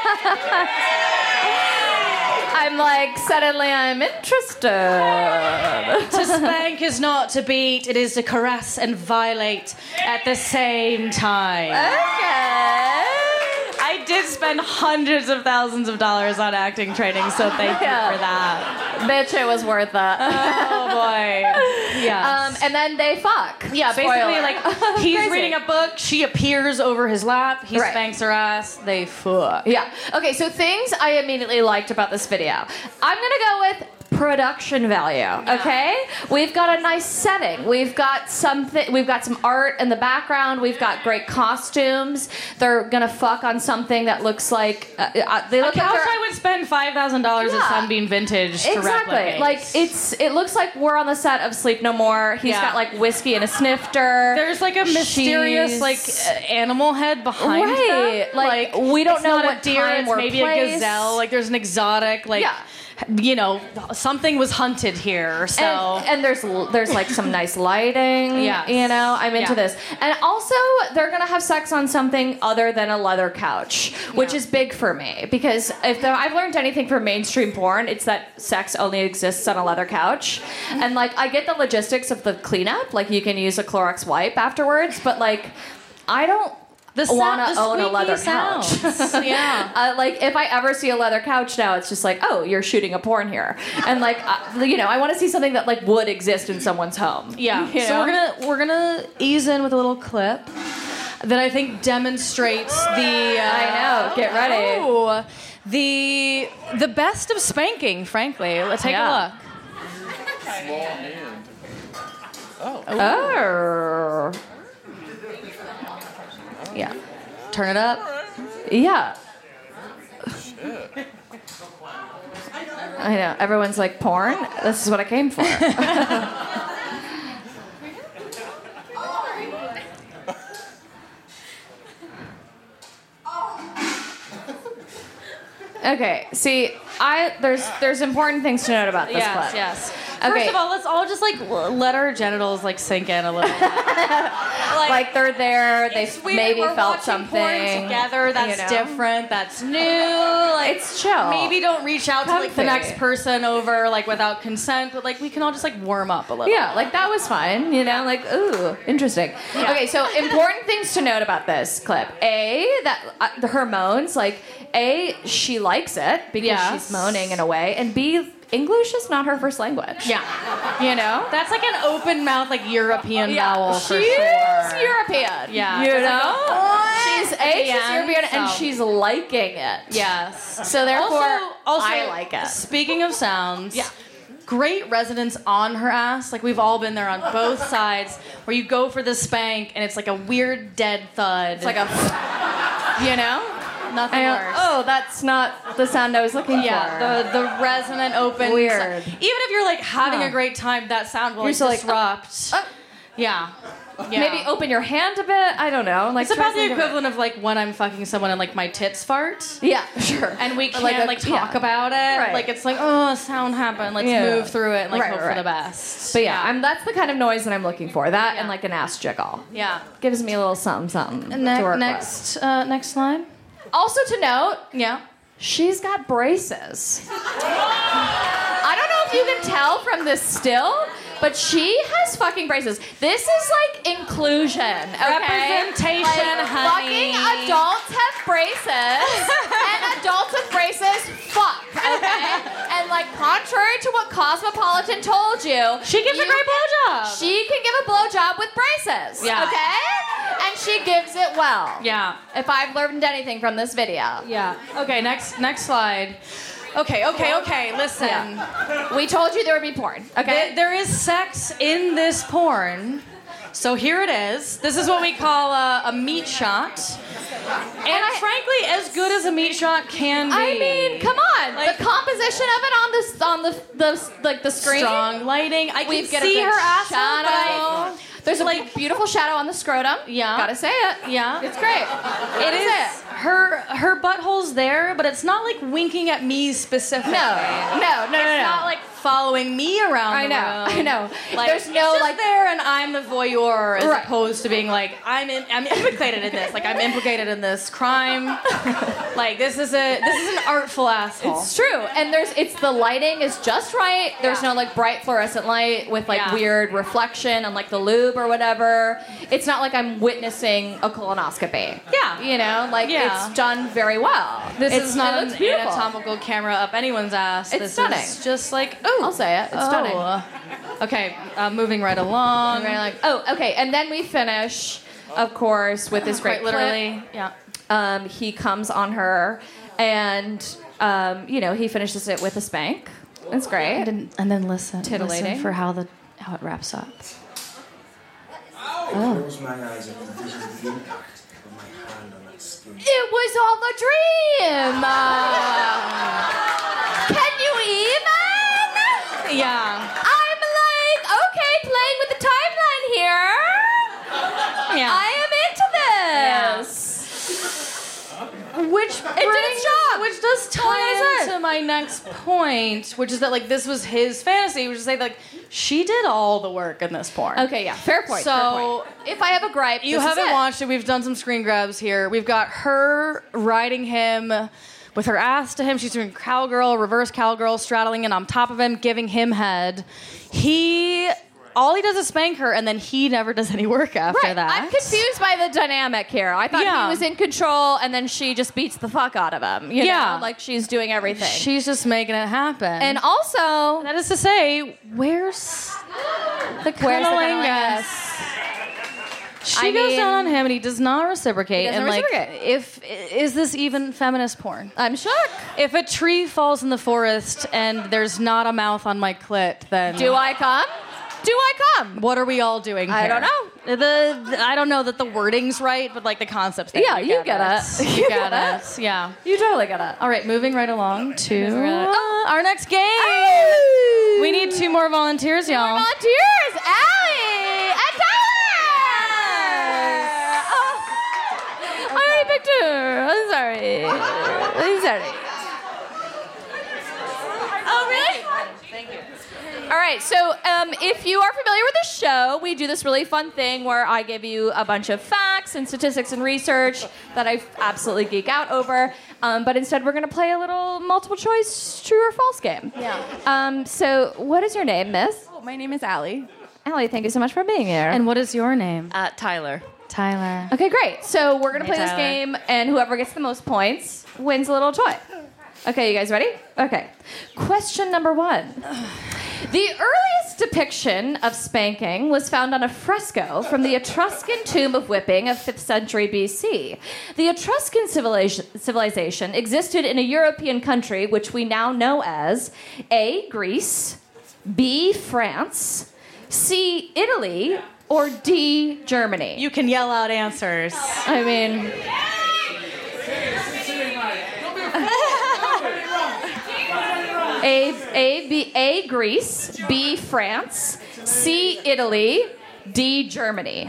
Speaker 3: I'm like, suddenly I'm interested.
Speaker 4: To spank is not to beat, it is to caress and violate at the same time.
Speaker 3: Okay.
Speaker 4: I did spend hundreds of thousands of dollars on acting training, so thank you for that.
Speaker 3: Bitch, it was worth it.
Speaker 4: Oh boy. Yes.
Speaker 3: And then they fuck.
Speaker 4: Yeah, basically, like, he's
Speaker 3: Crazy.
Speaker 4: reading a book, she appears over his lap, he spanks her ass, they fuck.
Speaker 3: Yeah. Okay, so things I immediately liked about this video. I'm gonna go with production value, okay? We've got a nice setting. We've got some art in the background. We've got great costumes. They're gonna fuck on something that looks like they look
Speaker 4: a couch
Speaker 3: like
Speaker 4: I would spend $5,000 at Sunbeam Vintage to replicate.
Speaker 3: Like it looks like we're on the set of Sleep No More. He's got like whiskey and a snifter.
Speaker 4: There's like a mysterious animal head behind them.
Speaker 3: Like we don't know
Speaker 4: not
Speaker 3: what
Speaker 4: a deer,
Speaker 3: time
Speaker 4: it's
Speaker 3: or
Speaker 4: maybe
Speaker 3: place.
Speaker 4: a gazelle. Like there's an exotic you know, something was hunted here. So
Speaker 3: and there's like some nice lighting.
Speaker 4: Yeah,
Speaker 3: you know, I'm into this. And also, they're gonna have sex on something other than a leather couch, which is big for me because if I've learned anything from mainstream porn, it's that sex only exists on a leather couch. And like, I get the logistics of the cleanup, like you can use a Clorox wipe afterwards, but like, I don't want to own a leather couch.
Speaker 4: Yeah.
Speaker 3: Like if I ever see a leather couch now, it's just like, oh, you're shooting a porn here, and like you know, I want to see something that like would exist in someone's home.
Speaker 4: Yeah. So we're gonna ease in with a little clip that I think demonstrates the.
Speaker 3: I know. Get ready.
Speaker 4: Oh, the best of spanking. Frankly, let's take a look.
Speaker 10: Small hand.
Speaker 3: Oh.
Speaker 4: Yeah. Turn it up.
Speaker 3: Yeah. I know. Everyone's like, porn? This is what I came for. Okay, see, there's important things to note about this clip.
Speaker 4: Yes.
Speaker 3: Okay.
Speaker 4: First of all, let's all just like let our genitals like sink in a little bit.
Speaker 3: like they're there, they maybe
Speaker 4: we're
Speaker 3: felt
Speaker 4: watching
Speaker 3: something
Speaker 4: porn together. That's different. That's new. Like,
Speaker 3: it's chill.
Speaker 4: Maybe don't reach out to like the next person over like without consent, but like we can all just like warm up a little.
Speaker 3: Yeah, like that was fine. You know, like ooh, interesting. Yeah. Okay, so important things to note about this clip: A, that her moans, like A, she likes it because she's moaning in a way, and B, English is not her first language.
Speaker 4: Yeah.
Speaker 3: You know?
Speaker 4: That's like an open mouth, like European vowel for
Speaker 3: she's
Speaker 4: sure.
Speaker 3: European.
Speaker 4: Yeah.
Speaker 3: You know?
Speaker 4: She's
Speaker 3: European and she's liking it.
Speaker 4: Yes.
Speaker 3: So therefore,
Speaker 4: also,
Speaker 3: I like it.
Speaker 4: Speaking of sounds, great resonance on her ass. Like we've all been there on both sides where you go for the spank and it's like a weird dead thud.
Speaker 3: It's like a, you know?
Speaker 4: Nothing worse.
Speaker 3: Oh, that's not the sound I was looking for.
Speaker 4: Yeah, the resonant open.
Speaker 3: Weird.
Speaker 4: Even if you're like having a great time, that sound will like disrupt. Yeah.
Speaker 3: Maybe open your hand a bit. I don't know. Like,
Speaker 4: It's about
Speaker 3: try to
Speaker 4: the
Speaker 3: think of it.
Speaker 4: equivalent of like when I'm fucking someone and like my tits fart.
Speaker 3: Yeah, sure.
Speaker 4: And we can't
Speaker 3: Like a-
Speaker 4: talk
Speaker 3: yeah.
Speaker 4: about it.
Speaker 3: Right.
Speaker 4: Like it's like, oh, a sound happened. Let's
Speaker 3: Yeah.
Speaker 4: move through it and like
Speaker 3: Right,
Speaker 4: hope
Speaker 3: right.
Speaker 4: for the best.
Speaker 3: But yeah, that's the kind of noise that I'm looking for. That and like an ass jiggle.
Speaker 4: Yeah.
Speaker 3: Gives me a little something to work with.
Speaker 4: Next slide.
Speaker 3: Also to note,
Speaker 4: Yeah.
Speaker 3: she's got braces. I don't know if you can tell from this still, but she has fucking braces. This is like inclusion, okay?
Speaker 4: Representation,
Speaker 3: like,
Speaker 4: honey.
Speaker 3: Fucking adults have braces, and adults with braces fuck, okay? And like, contrary to what Cosmopolitan told you,
Speaker 4: She gives a great blowjob.
Speaker 3: She can give a blowjob with braces,
Speaker 4: Yeah.
Speaker 3: okay? And she gives it well.
Speaker 4: Yeah.
Speaker 3: If I've learned anything from this video.
Speaker 4: Yeah. Okay, next slide. Okay, listen.
Speaker 3: We told you there would be porn, okay?
Speaker 4: There is sex in this porn. So here it is. This is what we call a meat shot. And frankly, as good as a meat shot can be.
Speaker 3: I mean, come on.
Speaker 4: Like-
Speaker 3: the composition of it on the screen.
Speaker 4: Strong lighting. I
Speaker 3: We
Speaker 4: can
Speaker 3: get
Speaker 4: see
Speaker 3: a
Speaker 4: her
Speaker 3: good
Speaker 4: asshole,
Speaker 3: shadow.
Speaker 4: but
Speaker 3: There's a beautiful shadow on the scrotum.
Speaker 4: Yeah.
Speaker 3: Gotta say it.
Speaker 4: Yeah.
Speaker 3: It's great.
Speaker 4: it is. Her butthole's there, but it's not like winking at me specifically.
Speaker 3: No.
Speaker 4: It's not like following me around the room.
Speaker 3: I know.
Speaker 4: Like,
Speaker 3: There's no
Speaker 4: it's just
Speaker 3: like
Speaker 4: there, and I'm the voyeur, as
Speaker 3: Right.
Speaker 4: opposed to being like I'm implicated in this. Like I'm implicated in this crime. Like this is an artful asshole.
Speaker 3: It's true, and it's the lighting is just right. There's no like bright fluorescent light with like weird reflection on like the lube or whatever. It's not like I'm witnessing a colonoscopy.
Speaker 4: Yeah.
Speaker 3: You know, like it's done very well.
Speaker 4: This
Speaker 3: It's-
Speaker 4: is not
Speaker 3: it
Speaker 4: an
Speaker 3: looks beautiful.
Speaker 4: anatomical camera up anyone's ass.
Speaker 3: It's
Speaker 4: this
Speaker 3: stunning.
Speaker 4: is just like
Speaker 3: I'll say it. It's stunning.
Speaker 4: Okay, moving right along.
Speaker 3: And we're like, okay, and then we finish, of course, with this great
Speaker 4: Quite literally.
Speaker 3: clip.
Speaker 4: Yeah.
Speaker 3: He comes on her, and he finishes it with a spank. It's great.
Speaker 4: And then listen
Speaker 3: Titillating.
Speaker 4: for how it wraps up.
Speaker 11: Close my eyes and envision the impact of my hand on that skin.
Speaker 3: It was all a dream. Can you even?
Speaker 4: Yeah.
Speaker 3: I'm like, okay, playing with the timeline here.
Speaker 4: Yeah.
Speaker 3: I am into this.
Speaker 4: Which
Speaker 3: It did its job.
Speaker 4: Which does tie into my next point, which is that like this was his fantasy, which is say like she did all the work in this porn.
Speaker 3: Okay, yeah, fair point.
Speaker 4: So
Speaker 3: fair point. If I have a gripe,
Speaker 4: you
Speaker 3: this is
Speaker 4: haven't
Speaker 3: it.
Speaker 4: watched it. We've done some screen grabs here. We've got her riding him with her ass to him. She's doing cowgirl, reverse cowgirl, straddling and on top of him, giving him head. All he does is spank her, and then he never does any work after that.
Speaker 3: I'm confused by the dynamic here. I thought
Speaker 4: Yeah.
Speaker 3: he was in control, and then she just beats the fuck out of him. You know? Like she's doing everything.
Speaker 4: She's just making it happen.
Speaker 3: And also,
Speaker 4: that is to say, where's the cunnilingus? She goes down on him, and he does not reciprocate.
Speaker 3: He doesn't
Speaker 4: and
Speaker 3: reciprocate.
Speaker 4: Is this even feminist porn?
Speaker 3: I'm shocked.
Speaker 4: If a tree falls in the forest and there's not a mouth on my clit, then
Speaker 3: Do I come? Do I come?
Speaker 4: What are we all doing here?
Speaker 3: I don't know.
Speaker 4: I don't know that the wording's right, but like the concept's there.
Speaker 3: Yeah, you get it.
Speaker 4: You get it. Yeah.
Speaker 3: You totally get it.
Speaker 4: All right, moving right along to our next game. We need 2 more volunteers, y'all.
Speaker 3: More volunteers, Allie and Tyler. I already picked her. I'm sorry. I'm sorry. Oh, really?
Speaker 4: Thank you.
Speaker 3: All right, so if you are familiar with the show, we do this really fun thing where I give you a bunch of facts and statistics and research that I absolutely geek out over. But instead, we're going to play a little multiple choice true or false game.
Speaker 4: Yeah.
Speaker 3: So what is your name, miss?
Speaker 12: Oh, my name is Allie.
Speaker 3: Allie, thank you so much for being here.
Speaker 4: And what is your name?
Speaker 12: Tyler.
Speaker 4: Tyler.
Speaker 3: Okay, great. So we're going to
Speaker 4: Hey,
Speaker 3: play this
Speaker 4: Tyler.
Speaker 3: game, and whoever gets the most points wins a little toy. Okay, you guys ready? Okay. Question number 1. The earliest depiction of spanking was found on a fresco from the Etruscan tomb of whipping of 5th century BC. The Etruscan civilization existed in a European country which we now know as A, Greece, B, France, C, Italy, or D, Germany.
Speaker 4: You can yell out answers.
Speaker 3: I mean... A, Greece, B, France, C, Italy, D, Germany.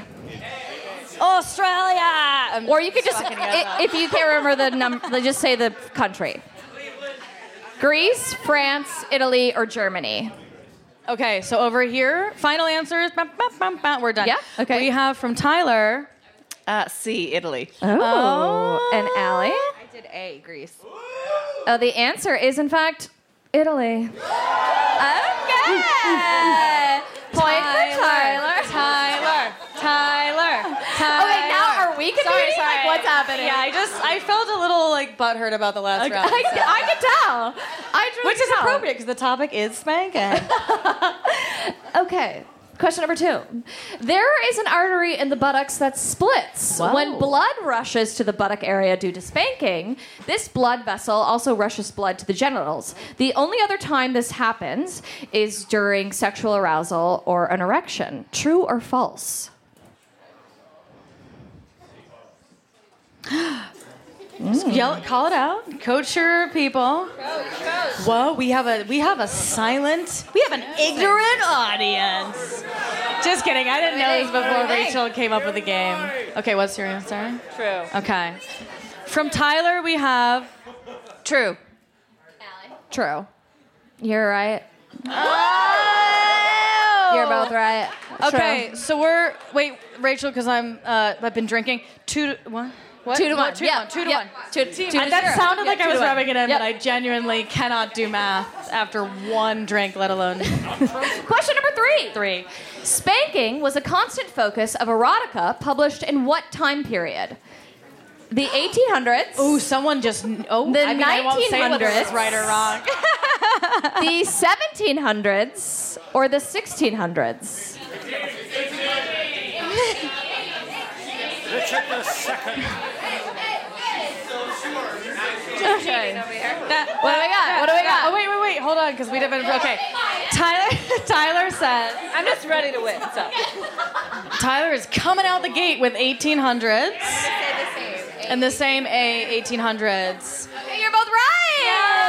Speaker 4: Australia.
Speaker 3: Or you could just, if you can't remember the number, just say the country. Greece, France, Italy, or Germany.
Speaker 4: Okay, so over here, final answers. We're done.
Speaker 3: Yeah, okay.
Speaker 4: We have from Tyler.
Speaker 12: C, Italy.
Speaker 3: Oh. And Allie?
Speaker 12: I did A, Greece.
Speaker 3: Oh, the answer is, in fact, Italy. Okay. Point for Tyler.
Speaker 4: Tyler.
Speaker 3: Okay, now are we competing?
Speaker 4: Sorry.
Speaker 3: Like, what's happening?
Speaker 4: Yeah, I felt a little like butthurt about the last round.
Speaker 3: I can tell.
Speaker 4: Which is appropriate because the topic is spanking.
Speaker 3: Okay. Question number 2. There is an artery in the buttocks that splits.
Speaker 4: Whoa.
Speaker 3: When blood rushes to the buttock area due to spanking, this blood vessel also rushes blood to the genitals. The only other time this happens is during sexual arousal or an erection. True or false?
Speaker 4: Call it out. Coach your people. Whoa, we have an ignorant audience. Just kidding. I didn't know this before Rachel came up with the game. Okay, what's your answer?
Speaker 12: True.
Speaker 4: Okay. From Tyler, we have true.
Speaker 3: True. You're right.
Speaker 4: Oh!
Speaker 3: You're both right.
Speaker 4: Okay, so Rachel, because I've been drinking. 2-1. What?
Speaker 3: 2-1.
Speaker 4: 2-1.
Speaker 3: Yeah.
Speaker 4: 2-1.
Speaker 3: Yeah. 2-1.
Speaker 4: That sounded like I was
Speaker 3: 2-1.
Speaker 4: rubbing it in,
Speaker 3: Yep.
Speaker 4: but I genuinely cannot do math after one drink, let alone
Speaker 3: Question number 3.
Speaker 4: 3.
Speaker 3: Spanking was a constant focus of erotica published in what time period? The 1800s.
Speaker 4: Ooh, someone just.
Speaker 3: The
Speaker 4: 1900s. I won't say whether it's right or wrong.
Speaker 3: The 1700s or the 1600s?
Speaker 11: Richard II.
Speaker 3: Okay. What do we got?
Speaker 4: Oh, wait. Hold on, because we didn't. Okay. Tyler said.
Speaker 12: I'm just ready to win, so.
Speaker 4: Tyler is coming out the gate with 1800s. And the same 1800s.
Speaker 3: Hey, you're both right!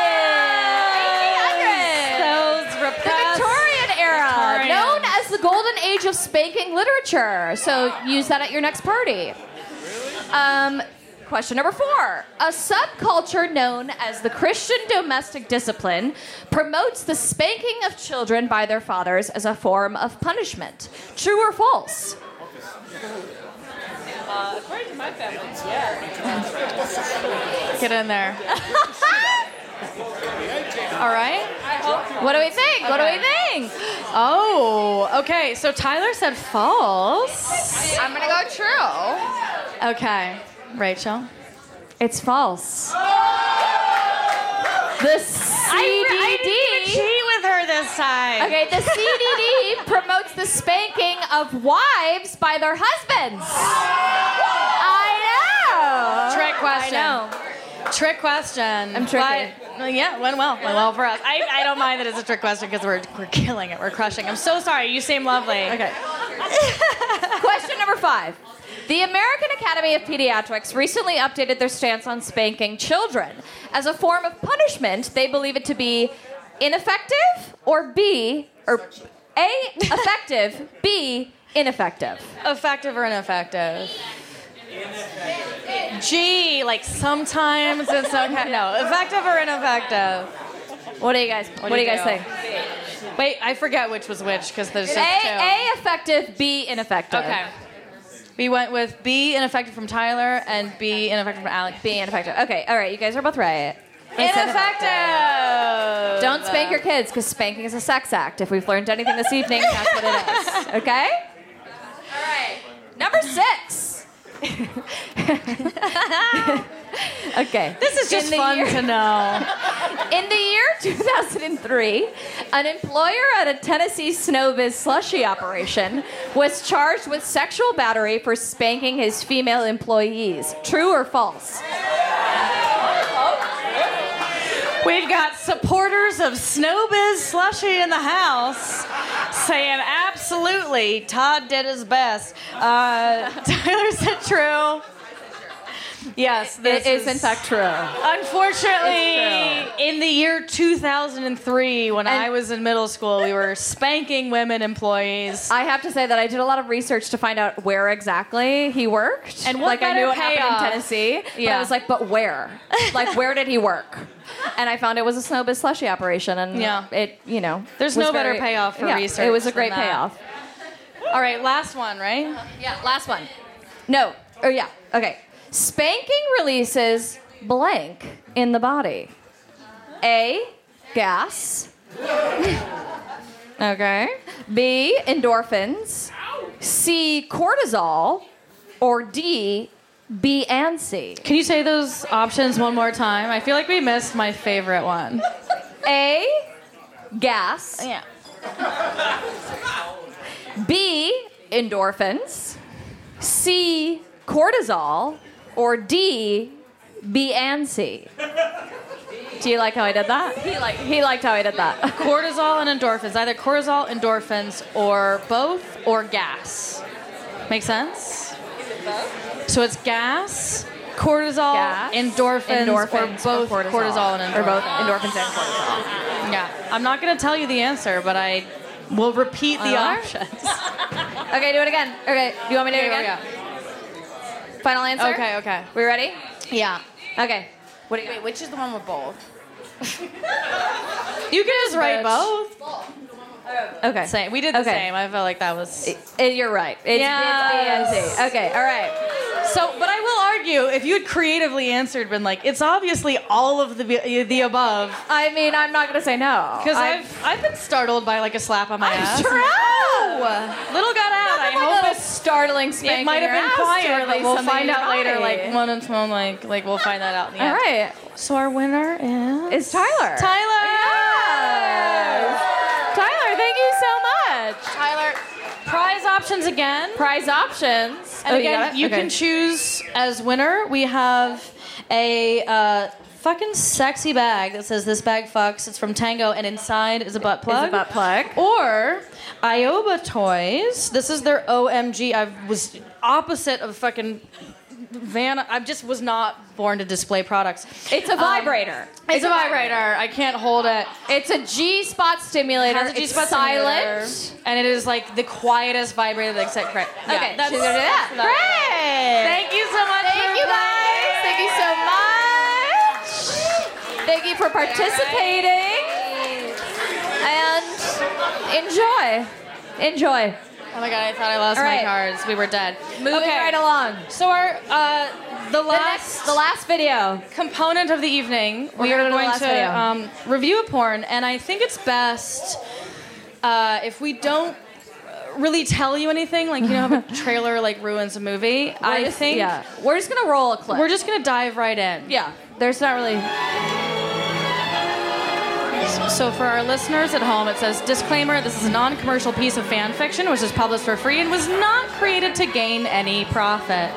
Speaker 3: 1800s!
Speaker 4: Those repressed.
Speaker 3: The Victorian era, known as the golden age of spanking literature. So use that at your next party. Question number 4. A subculture known as the Christian domestic discipline promotes the spanking of children by their fathers as a form of punishment. True or false?
Speaker 12: According to my family, yeah.
Speaker 4: Get in there. All right.
Speaker 3: What do we think?
Speaker 4: Okay.
Speaker 3: What do we think?
Speaker 4: Oh, okay. So Tyler said false.
Speaker 3: I'm gonna go true.
Speaker 4: Okay. Rachel.
Speaker 3: It's false. The CDD.
Speaker 4: I didn't even cheat with her this time.
Speaker 3: Okay, the CDD promotes the spanking of wives by their husbands. I know.
Speaker 4: Trick question.
Speaker 3: I know.
Speaker 4: Trick question.
Speaker 3: I'm tricky.
Speaker 4: But, yeah, went well for us. I don't mind that it's a trick question because we're killing it. We're crushing. I'm so sorry. You seem lovely.
Speaker 3: Okay. Question number 5. The American Academy of Pediatrics recently updated their stance on spanking children. As a form of punishment, they believe it to be ineffective or A, effective, B, ineffective.
Speaker 4: Effective or ineffective? G, like sometimes it's okay. No, effective or ineffective?
Speaker 3: What do you guys think?
Speaker 4: Wait, I forget which was which because there's just two.
Speaker 3: A, effective, B, ineffective.
Speaker 4: Okay. We went with B, ineffective from Tyler, and B, ineffective from Alex.
Speaker 3: B, ineffective. Okay, all right, you guys are both right.
Speaker 4: Ineffective!
Speaker 3: Don't spank your kids, because spanking is a sex act. If we've learned anything this evening, that's what it is. Okay? All right. Number 6. Okay.
Speaker 4: This is just fun to know.
Speaker 3: In the year 2003, an employer at a Tennessee Snowbiz slushy operation was charged with sexual battery for spanking his female employees. True or false?
Speaker 4: We've got supporters of Snowbiz slushy in the house saying absolutely, Todd did his best. Tyler said true. Yes,
Speaker 3: It is in fact true.
Speaker 4: Unfortunately, in the year 2003, when
Speaker 3: And-
Speaker 4: I was in middle school, we were spanking women employees.
Speaker 3: I have to say that I did a lot of research to find out where exactly he worked.
Speaker 4: And what
Speaker 3: like I knew it
Speaker 4: better
Speaker 3: happened in
Speaker 4: payoff?
Speaker 3: Tennessee, but
Speaker 4: Yeah.
Speaker 3: I was like, but where? Like, where did he work? And I found it was a Snowbiz slushy operation, and it,
Speaker 4: There's
Speaker 3: was
Speaker 4: no better
Speaker 3: very-
Speaker 4: payoff for
Speaker 3: yeah,
Speaker 4: research.
Speaker 3: It was a
Speaker 4: than
Speaker 3: great
Speaker 4: that.
Speaker 3: payoff.
Speaker 4: All right, last one, right?
Speaker 3: Yeah, last one. No. Oh yeah. Okay. Spanking releases blank in the body. A, gas. Okay. B, endorphins. C, cortisol. Or D, B and C.
Speaker 4: Can you say those options one more time? I feel like we missed my favorite one.
Speaker 3: A, gas.
Speaker 4: Yeah.
Speaker 3: B, endorphins. C, cortisol. Or D, B and C. Do you like how I did that? He liked how I did that.
Speaker 4: Cortisol and endorphins. Either cortisol, endorphins, or both, or gas. Make sense? So it's gas, cortisol, endorphins, or both cortisol and endorphins.
Speaker 3: Or both endorphins and cortisol.
Speaker 4: Yeah. I'm not going to tell you the answer, but I will repeat the options.
Speaker 3: Okay, do it again. Okay, do you want me to do it again?
Speaker 4: Yeah.
Speaker 3: Final answer?
Speaker 4: Okay.
Speaker 3: We ready?
Speaker 4: Yeah.
Speaker 3: Okay. What do you
Speaker 12: Wait, which is the one with both?
Speaker 4: You can just write both.
Speaker 3: Okay.
Speaker 4: Same. We did the same. I felt like that was...
Speaker 3: You're right. It's B and C. Okay, all right.
Speaker 4: So, but I will argue, if you had creatively answered, been like, it's obviously all of the above.
Speaker 3: I mean, I'm not going to say no.
Speaker 4: Because I've been startled by like a slap on my ass.
Speaker 3: True.
Speaker 4: Little got out. I hope
Speaker 3: it's startling spanking.
Speaker 4: It might have
Speaker 3: your
Speaker 4: been
Speaker 3: ass to
Speaker 4: quiet, but
Speaker 3: release
Speaker 4: we'll
Speaker 3: something
Speaker 4: find
Speaker 3: in your
Speaker 4: out later.
Speaker 3: body.
Speaker 4: Like one and one, like we'll find that out in the end.
Speaker 3: All right.
Speaker 4: So our winner is
Speaker 3: Tyler.
Speaker 4: Tyler.
Speaker 3: Yes. Tyler, thank you so much.
Speaker 4: Tyler. Prize options again.
Speaker 3: Prize options.
Speaker 4: And
Speaker 3: Oh,
Speaker 4: again, you can choose as winner. We have a fucking sexy bag that says "This bag fucks." It's from Tango, and inside is a butt plug.
Speaker 3: Is a butt plug.
Speaker 4: Or Ioba Toys. This is their OMG. I was opposite of fucking Van. I just was not born to display products.
Speaker 3: It's a vibrator.
Speaker 4: It's a vibrator. I can't hold it.
Speaker 3: It's a G-spot stimulator.
Speaker 4: It has a G-spot
Speaker 3: it's silent.
Speaker 4: stimulator, and it is like the quietest vibrator that except correct.
Speaker 3: Okay,
Speaker 4: that's
Speaker 3: she's gonna do that. Great.
Speaker 4: Thank you so much.
Speaker 3: Thank you guys. Thank you so much. Thank you for participating. And enjoy.
Speaker 4: Oh my god, I thought I lost my cards. We were dead.
Speaker 3: Moving right along.
Speaker 4: So our the last
Speaker 3: video
Speaker 4: component of the evening, we
Speaker 3: gonna
Speaker 4: are
Speaker 3: go to the
Speaker 4: going
Speaker 3: last
Speaker 4: to review a porn, and I think it's best if we don't really tell you anything. Like, you know, how a trailer like ruins a movie. We're just
Speaker 3: gonna roll a clip.
Speaker 4: We're just gonna dive right in.
Speaker 3: Yeah. There's not really.
Speaker 4: So for our listeners at home, it says, disclaimer, this is a non-commercial piece of fan fiction which is published for free and was not created to gain any profit.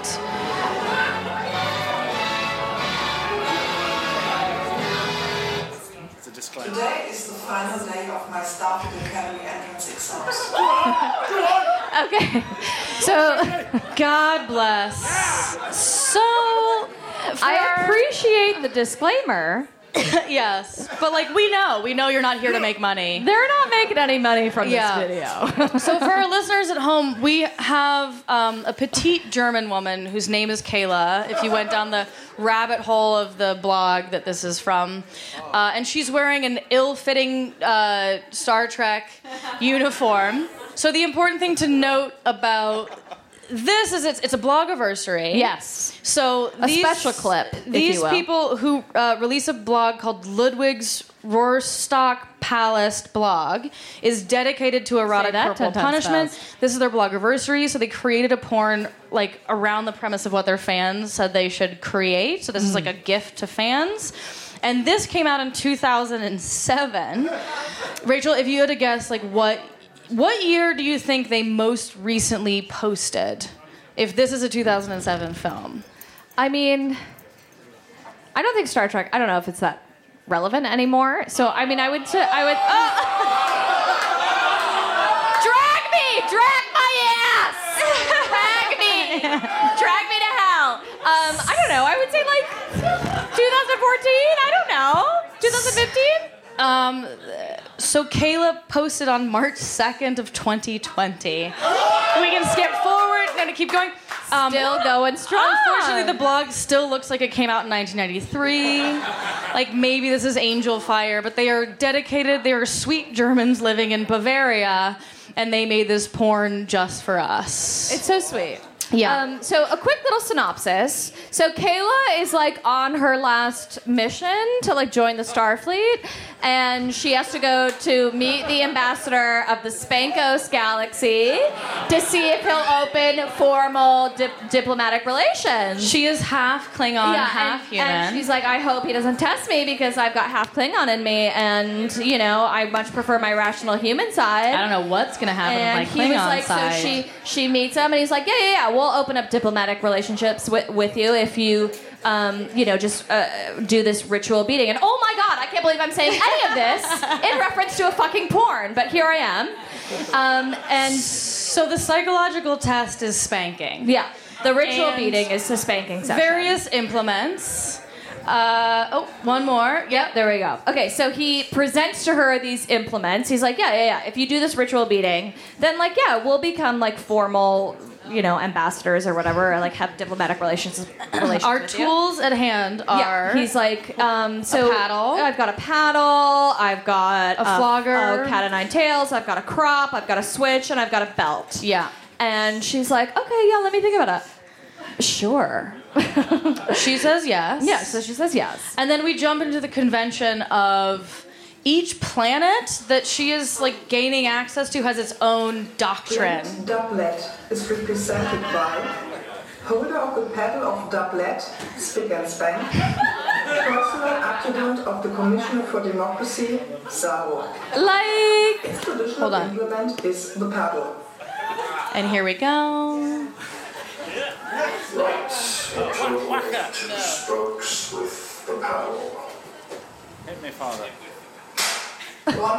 Speaker 10: It's a disclaimer.
Speaker 13: Today is the final day of my Starfleet Academy entrance exams.
Speaker 3: Okay. So,
Speaker 4: God bless. So,
Speaker 3: I appreciate the disclaimer.
Speaker 4: Yes, but like we know you're not here to make money.
Speaker 3: They're not making any money from this video.
Speaker 4: So for our listeners at home, we have a petite German woman whose name is Kayla. If you went down the rabbit hole of the blog that this is from, and she's wearing an ill-fitting Star Trek uniform. So the important thing to note about this is it's a blogiversary.
Speaker 3: Yes.
Speaker 4: So
Speaker 3: A special clip, if
Speaker 4: These
Speaker 3: you will.
Speaker 4: people who release a blog called Ludwig's Rohrstock Palace blog is dedicated to erotic
Speaker 3: that
Speaker 4: corporal
Speaker 3: 10 times
Speaker 4: punishment.
Speaker 3: fast.
Speaker 4: This is their blogiversary, so they created a porn like around the premise of what their fans said they should create. So this is like a gift to fans. And this came out in 2007. Rachel, if you had to guess, like what year do you think they most recently posted? If this is a 2007 film.
Speaker 3: I mean, I don't think Star Trek, I don't know if it's that relevant anymore. So, I mean, I would drag my ass! Drag me to hell! I don't don't know. I would say like 2014. I don't know. 2015.
Speaker 4: So Kayla posted on March 2nd of 2020. We can skip forward. Gonna keep going.
Speaker 3: Still going strong.
Speaker 4: Unfortunately, the blog still looks like it came out in 1993. Like maybe this is Angel Fire, but they are dedicated. They are sweet Germans living in Bavaria, and they made this porn just for us.
Speaker 3: It's so sweet.
Speaker 4: Yeah.
Speaker 3: So a quick little synopsis. So Kayla is like on her last mission to like join the Starfleet, and she has to go to meet the ambassador of the Spankos Galaxy to see if he'll open formal diplomatic relations.
Speaker 4: She is half Klingon, half human.
Speaker 3: And she's like, I hope he doesn't test me because I've got half Klingon in me, and you know, I much prefer my rational human side.
Speaker 4: I don't know what's gonna happen with my Klingon
Speaker 3: he was like,
Speaker 4: side.
Speaker 3: So she meets him, and he's like, yeah. We'll open up diplomatic relationships with you if you, just do this ritual beating. And oh my God, I can't believe I'm saying any of this in reference to a fucking porn, but here I am. And
Speaker 4: so the psychological test is spanking.
Speaker 3: Yeah, the ritual
Speaker 4: And
Speaker 3: beating is the spanking session.
Speaker 4: Various implements. One more.
Speaker 3: Yep, there we go. Okay, so he presents to her these implements. He's like, yeah. If you do this ritual beating, then like, yeah, we'll become like formal, ambassadors or whatever, or like have diplomatic relations
Speaker 4: Our
Speaker 3: with
Speaker 4: tools
Speaker 3: you.
Speaker 4: at hand are.
Speaker 3: Yeah, he's like,
Speaker 4: a paddle.
Speaker 3: I've got a paddle. I've got
Speaker 4: a flogger,
Speaker 3: a cat o' nine tails. I've got a crop. I've got a switch, and I've got a belt.
Speaker 4: Yeah.
Speaker 3: And she's like, okay, yeah, let me think about it. Sure.
Speaker 4: She says yes.
Speaker 3: Yeah, so she says yes.
Speaker 4: And then we jump into the convention of each planet that she is like gaining access to has its own doctrine.
Speaker 13: Doublet is represented by holder of the paddle of doublet, Spick and Spank, personal adjutant of the Commissioner for Democracy, Zaro.
Speaker 3: Like,
Speaker 13: its traditional implement is the paddle.
Speaker 4: And here we go.
Speaker 11: Right, strokes with the paddle.
Speaker 10: Hit me, Father.
Speaker 13: 1, 2.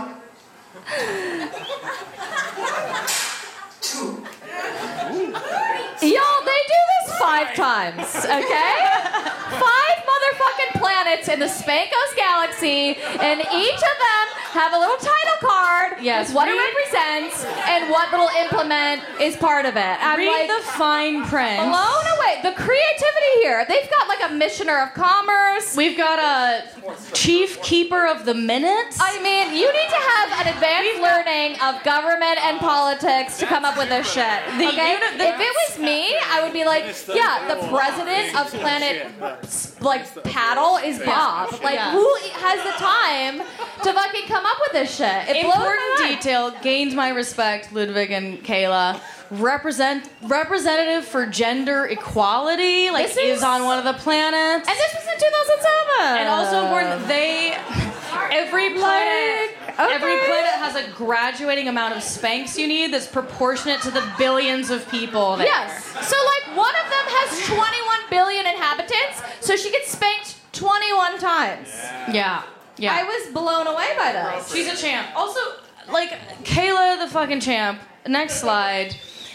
Speaker 3: Y'all, they do this 5 times, okay? 5 motherfucking planets in the Spankos Galaxy, and each of them have a little title card with what it represents and what little implement is part of it. I'm
Speaker 4: Read
Speaker 3: like,
Speaker 4: the fine print.
Speaker 3: blown away. The creativity here. They've got like a missioner of commerce.
Speaker 4: We've got a chief keeper of the minutes.
Speaker 3: I mean, you need to have an advanced learning of government and politics to come up with this shit. Okay? If it was me, I would be like, yeah, the president of planet Paddle is Bob. Like, who has the time to fucking come up with this shit? It blows my
Speaker 4: Important
Speaker 3: mind.
Speaker 4: detail gained my respect, Ludwig and Kayla. Representative for gender equality, is on one of the planets.
Speaker 3: And this was in 2007.
Speaker 4: And also important, every planet has a graduating amount of spanks you need that's proportionate to the billions of people there.
Speaker 3: Yes. So, like, one of them has 21 billion inhabitants, so she gets spanked 21 times.
Speaker 4: Yeah.
Speaker 3: I was blown away by this.
Speaker 4: She's a champ. Also, like, Kayla the fucking champ. Next slide.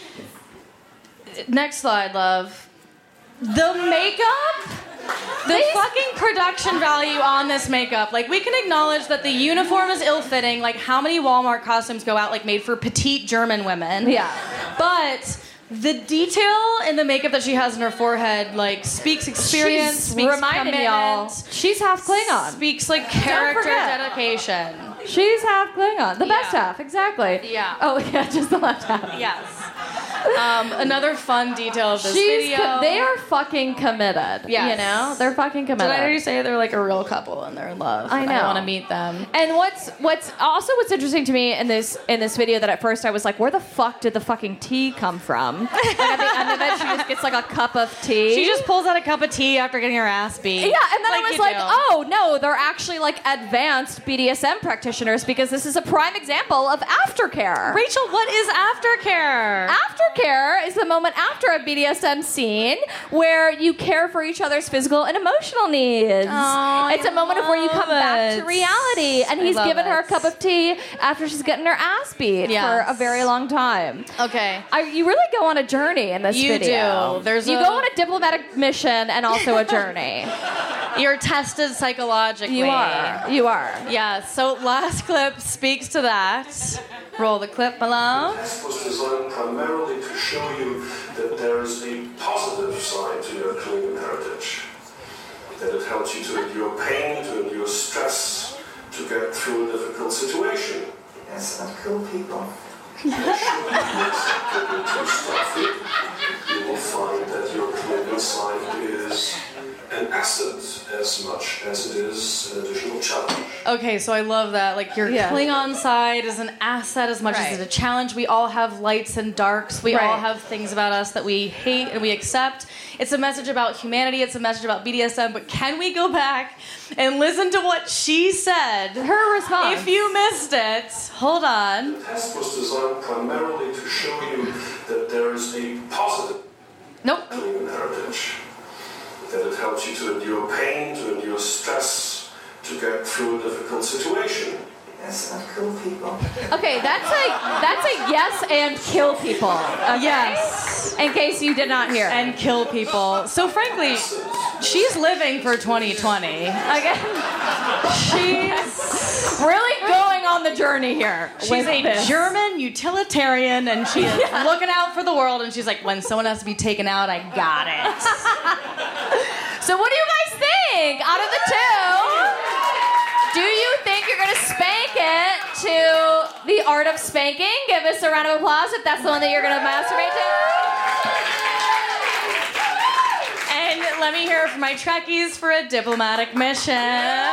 Speaker 4: Next slide, love. The makeup? The fucking production value on this makeup. Like, we can acknowledge that the uniform is ill-fitting. Like, how many Walmart costumes go out, like, made for petite German women?
Speaker 3: Yeah.
Speaker 4: But the detail in the makeup that she has in her forehead, like, speaks experience, speaks
Speaker 3: reminding
Speaker 4: commitment.
Speaker 3: y'all, she's half Klingon.
Speaker 4: Speaks, like, character dedication.
Speaker 3: She's half Klingon. The best half, exactly.
Speaker 4: Yeah.
Speaker 3: Oh, yeah, just the left half.
Speaker 4: Yes. Another fun detail of this video.
Speaker 3: They are fucking committed.
Speaker 4: Yes.
Speaker 3: You know? They're fucking committed.
Speaker 4: Did I already say they're like a real couple and they're in love?
Speaker 3: I know.
Speaker 4: I want to meet them.
Speaker 3: And what's interesting to me in this video that at first I was like, where the fuck did the fucking tea come from? Like at the end of it, she just gets like a cup of tea.
Speaker 4: She just pulls out a cup of tea after getting her ass beat.
Speaker 3: Yeah, and then I was like, oh no, they're actually like advanced BDSM practitioners because this is a prime example of aftercare.
Speaker 4: Rachel, what is aftercare?
Speaker 3: Aftercare care is the moment after a BDSM scene where you care for each other's physical and emotional needs.
Speaker 4: Oh,
Speaker 3: It's a moment of where you come back to reality, and he's
Speaker 4: love
Speaker 3: given her a
Speaker 4: it.
Speaker 3: cup of tea after she's getting her ass beat for a very long time.
Speaker 4: Okay.
Speaker 3: You really go on a journey in this
Speaker 4: You
Speaker 3: video.
Speaker 4: do.
Speaker 3: You go on a diplomatic mission and also a journey.
Speaker 4: You're tested psychologically.
Speaker 3: You are. You are.
Speaker 4: Yeah, so last clip speaks to that. Roll the clip, my love.
Speaker 14: This was designed primarily to show you that there is a positive side to your Klingon heritage. That it helps you to endure pain, to endure stress, to get through a difficult situation.
Speaker 13: Yes, and kill people.
Speaker 14: Should you accept it too stuffy, you will find that your Klingon side is an asset as much as it is an additional challenge.
Speaker 4: Okay, so I love that. Like, your Klingon side is an asset as much as it's a challenge. We all have lights and darks. We all have things about us that we hate and we accept. It's a message about humanity. It's a message about BDSM. But can we go back and listen to what she said?
Speaker 3: Her response.
Speaker 4: If you missed it, hold on.
Speaker 14: The test was designed primarily to show you that there is a positive Klingon heritage. That it helps you to endure pain, to endure stress, to get through a difficult situation.
Speaker 13: Yes, and kill people.
Speaker 3: Okay, that's a yes and kill people. Okay?
Speaker 4: Yes.
Speaker 3: In case you did not hear.
Speaker 4: And kill people. So frankly, she's living for 2020.
Speaker 3: Okay.
Speaker 4: She's
Speaker 3: really going on the journey here.
Speaker 4: She's a German utilitarian, and she is looking out for the world, and she's like, when someone has to be taken out, I got it.
Speaker 3: So what do you guys think? Out of the two, do you think you're going to spank it to The Art of Spanking? Give us a round of applause if that's the one that you're going to masturbate to.
Speaker 4: And let me hear from my Trekkies for a diplomatic mission.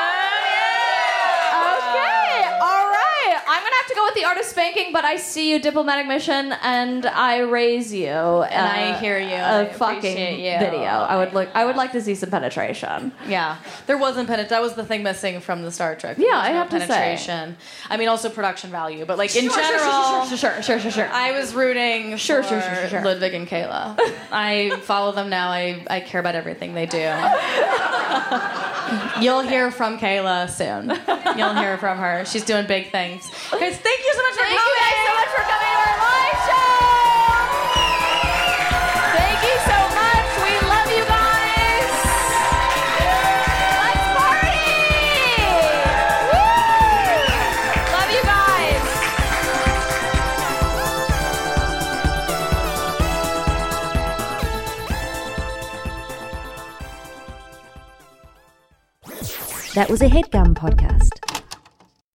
Speaker 3: Okay, all right. I'm going to have to go with The Art of Spanking, but I see you, diplomatic mission, and I raise you.
Speaker 4: And I hear you.
Speaker 3: A fucking video. I would like to see some penetration.
Speaker 4: Yeah, there wasn't penetration. That was the thing missing from the Star Trek.
Speaker 3: Yeah,
Speaker 4: There was
Speaker 3: I
Speaker 4: no
Speaker 3: have to say.
Speaker 4: penetration. I mean, also production value, but like in
Speaker 3: Sure.
Speaker 4: general, I was rooting
Speaker 3: Sure.
Speaker 4: for Ludwig and Kayla. I follow them now. I care about everything they do. You'll hear from Kayla soon. You'll hear from her. She's doing big things. Guys, thank you so much for coming.
Speaker 3: Thank you guys so much for coming to our live show. Thank you so much. We love you guys. Let's party. Woo! Love you
Speaker 1: That was a HeadGum podcast.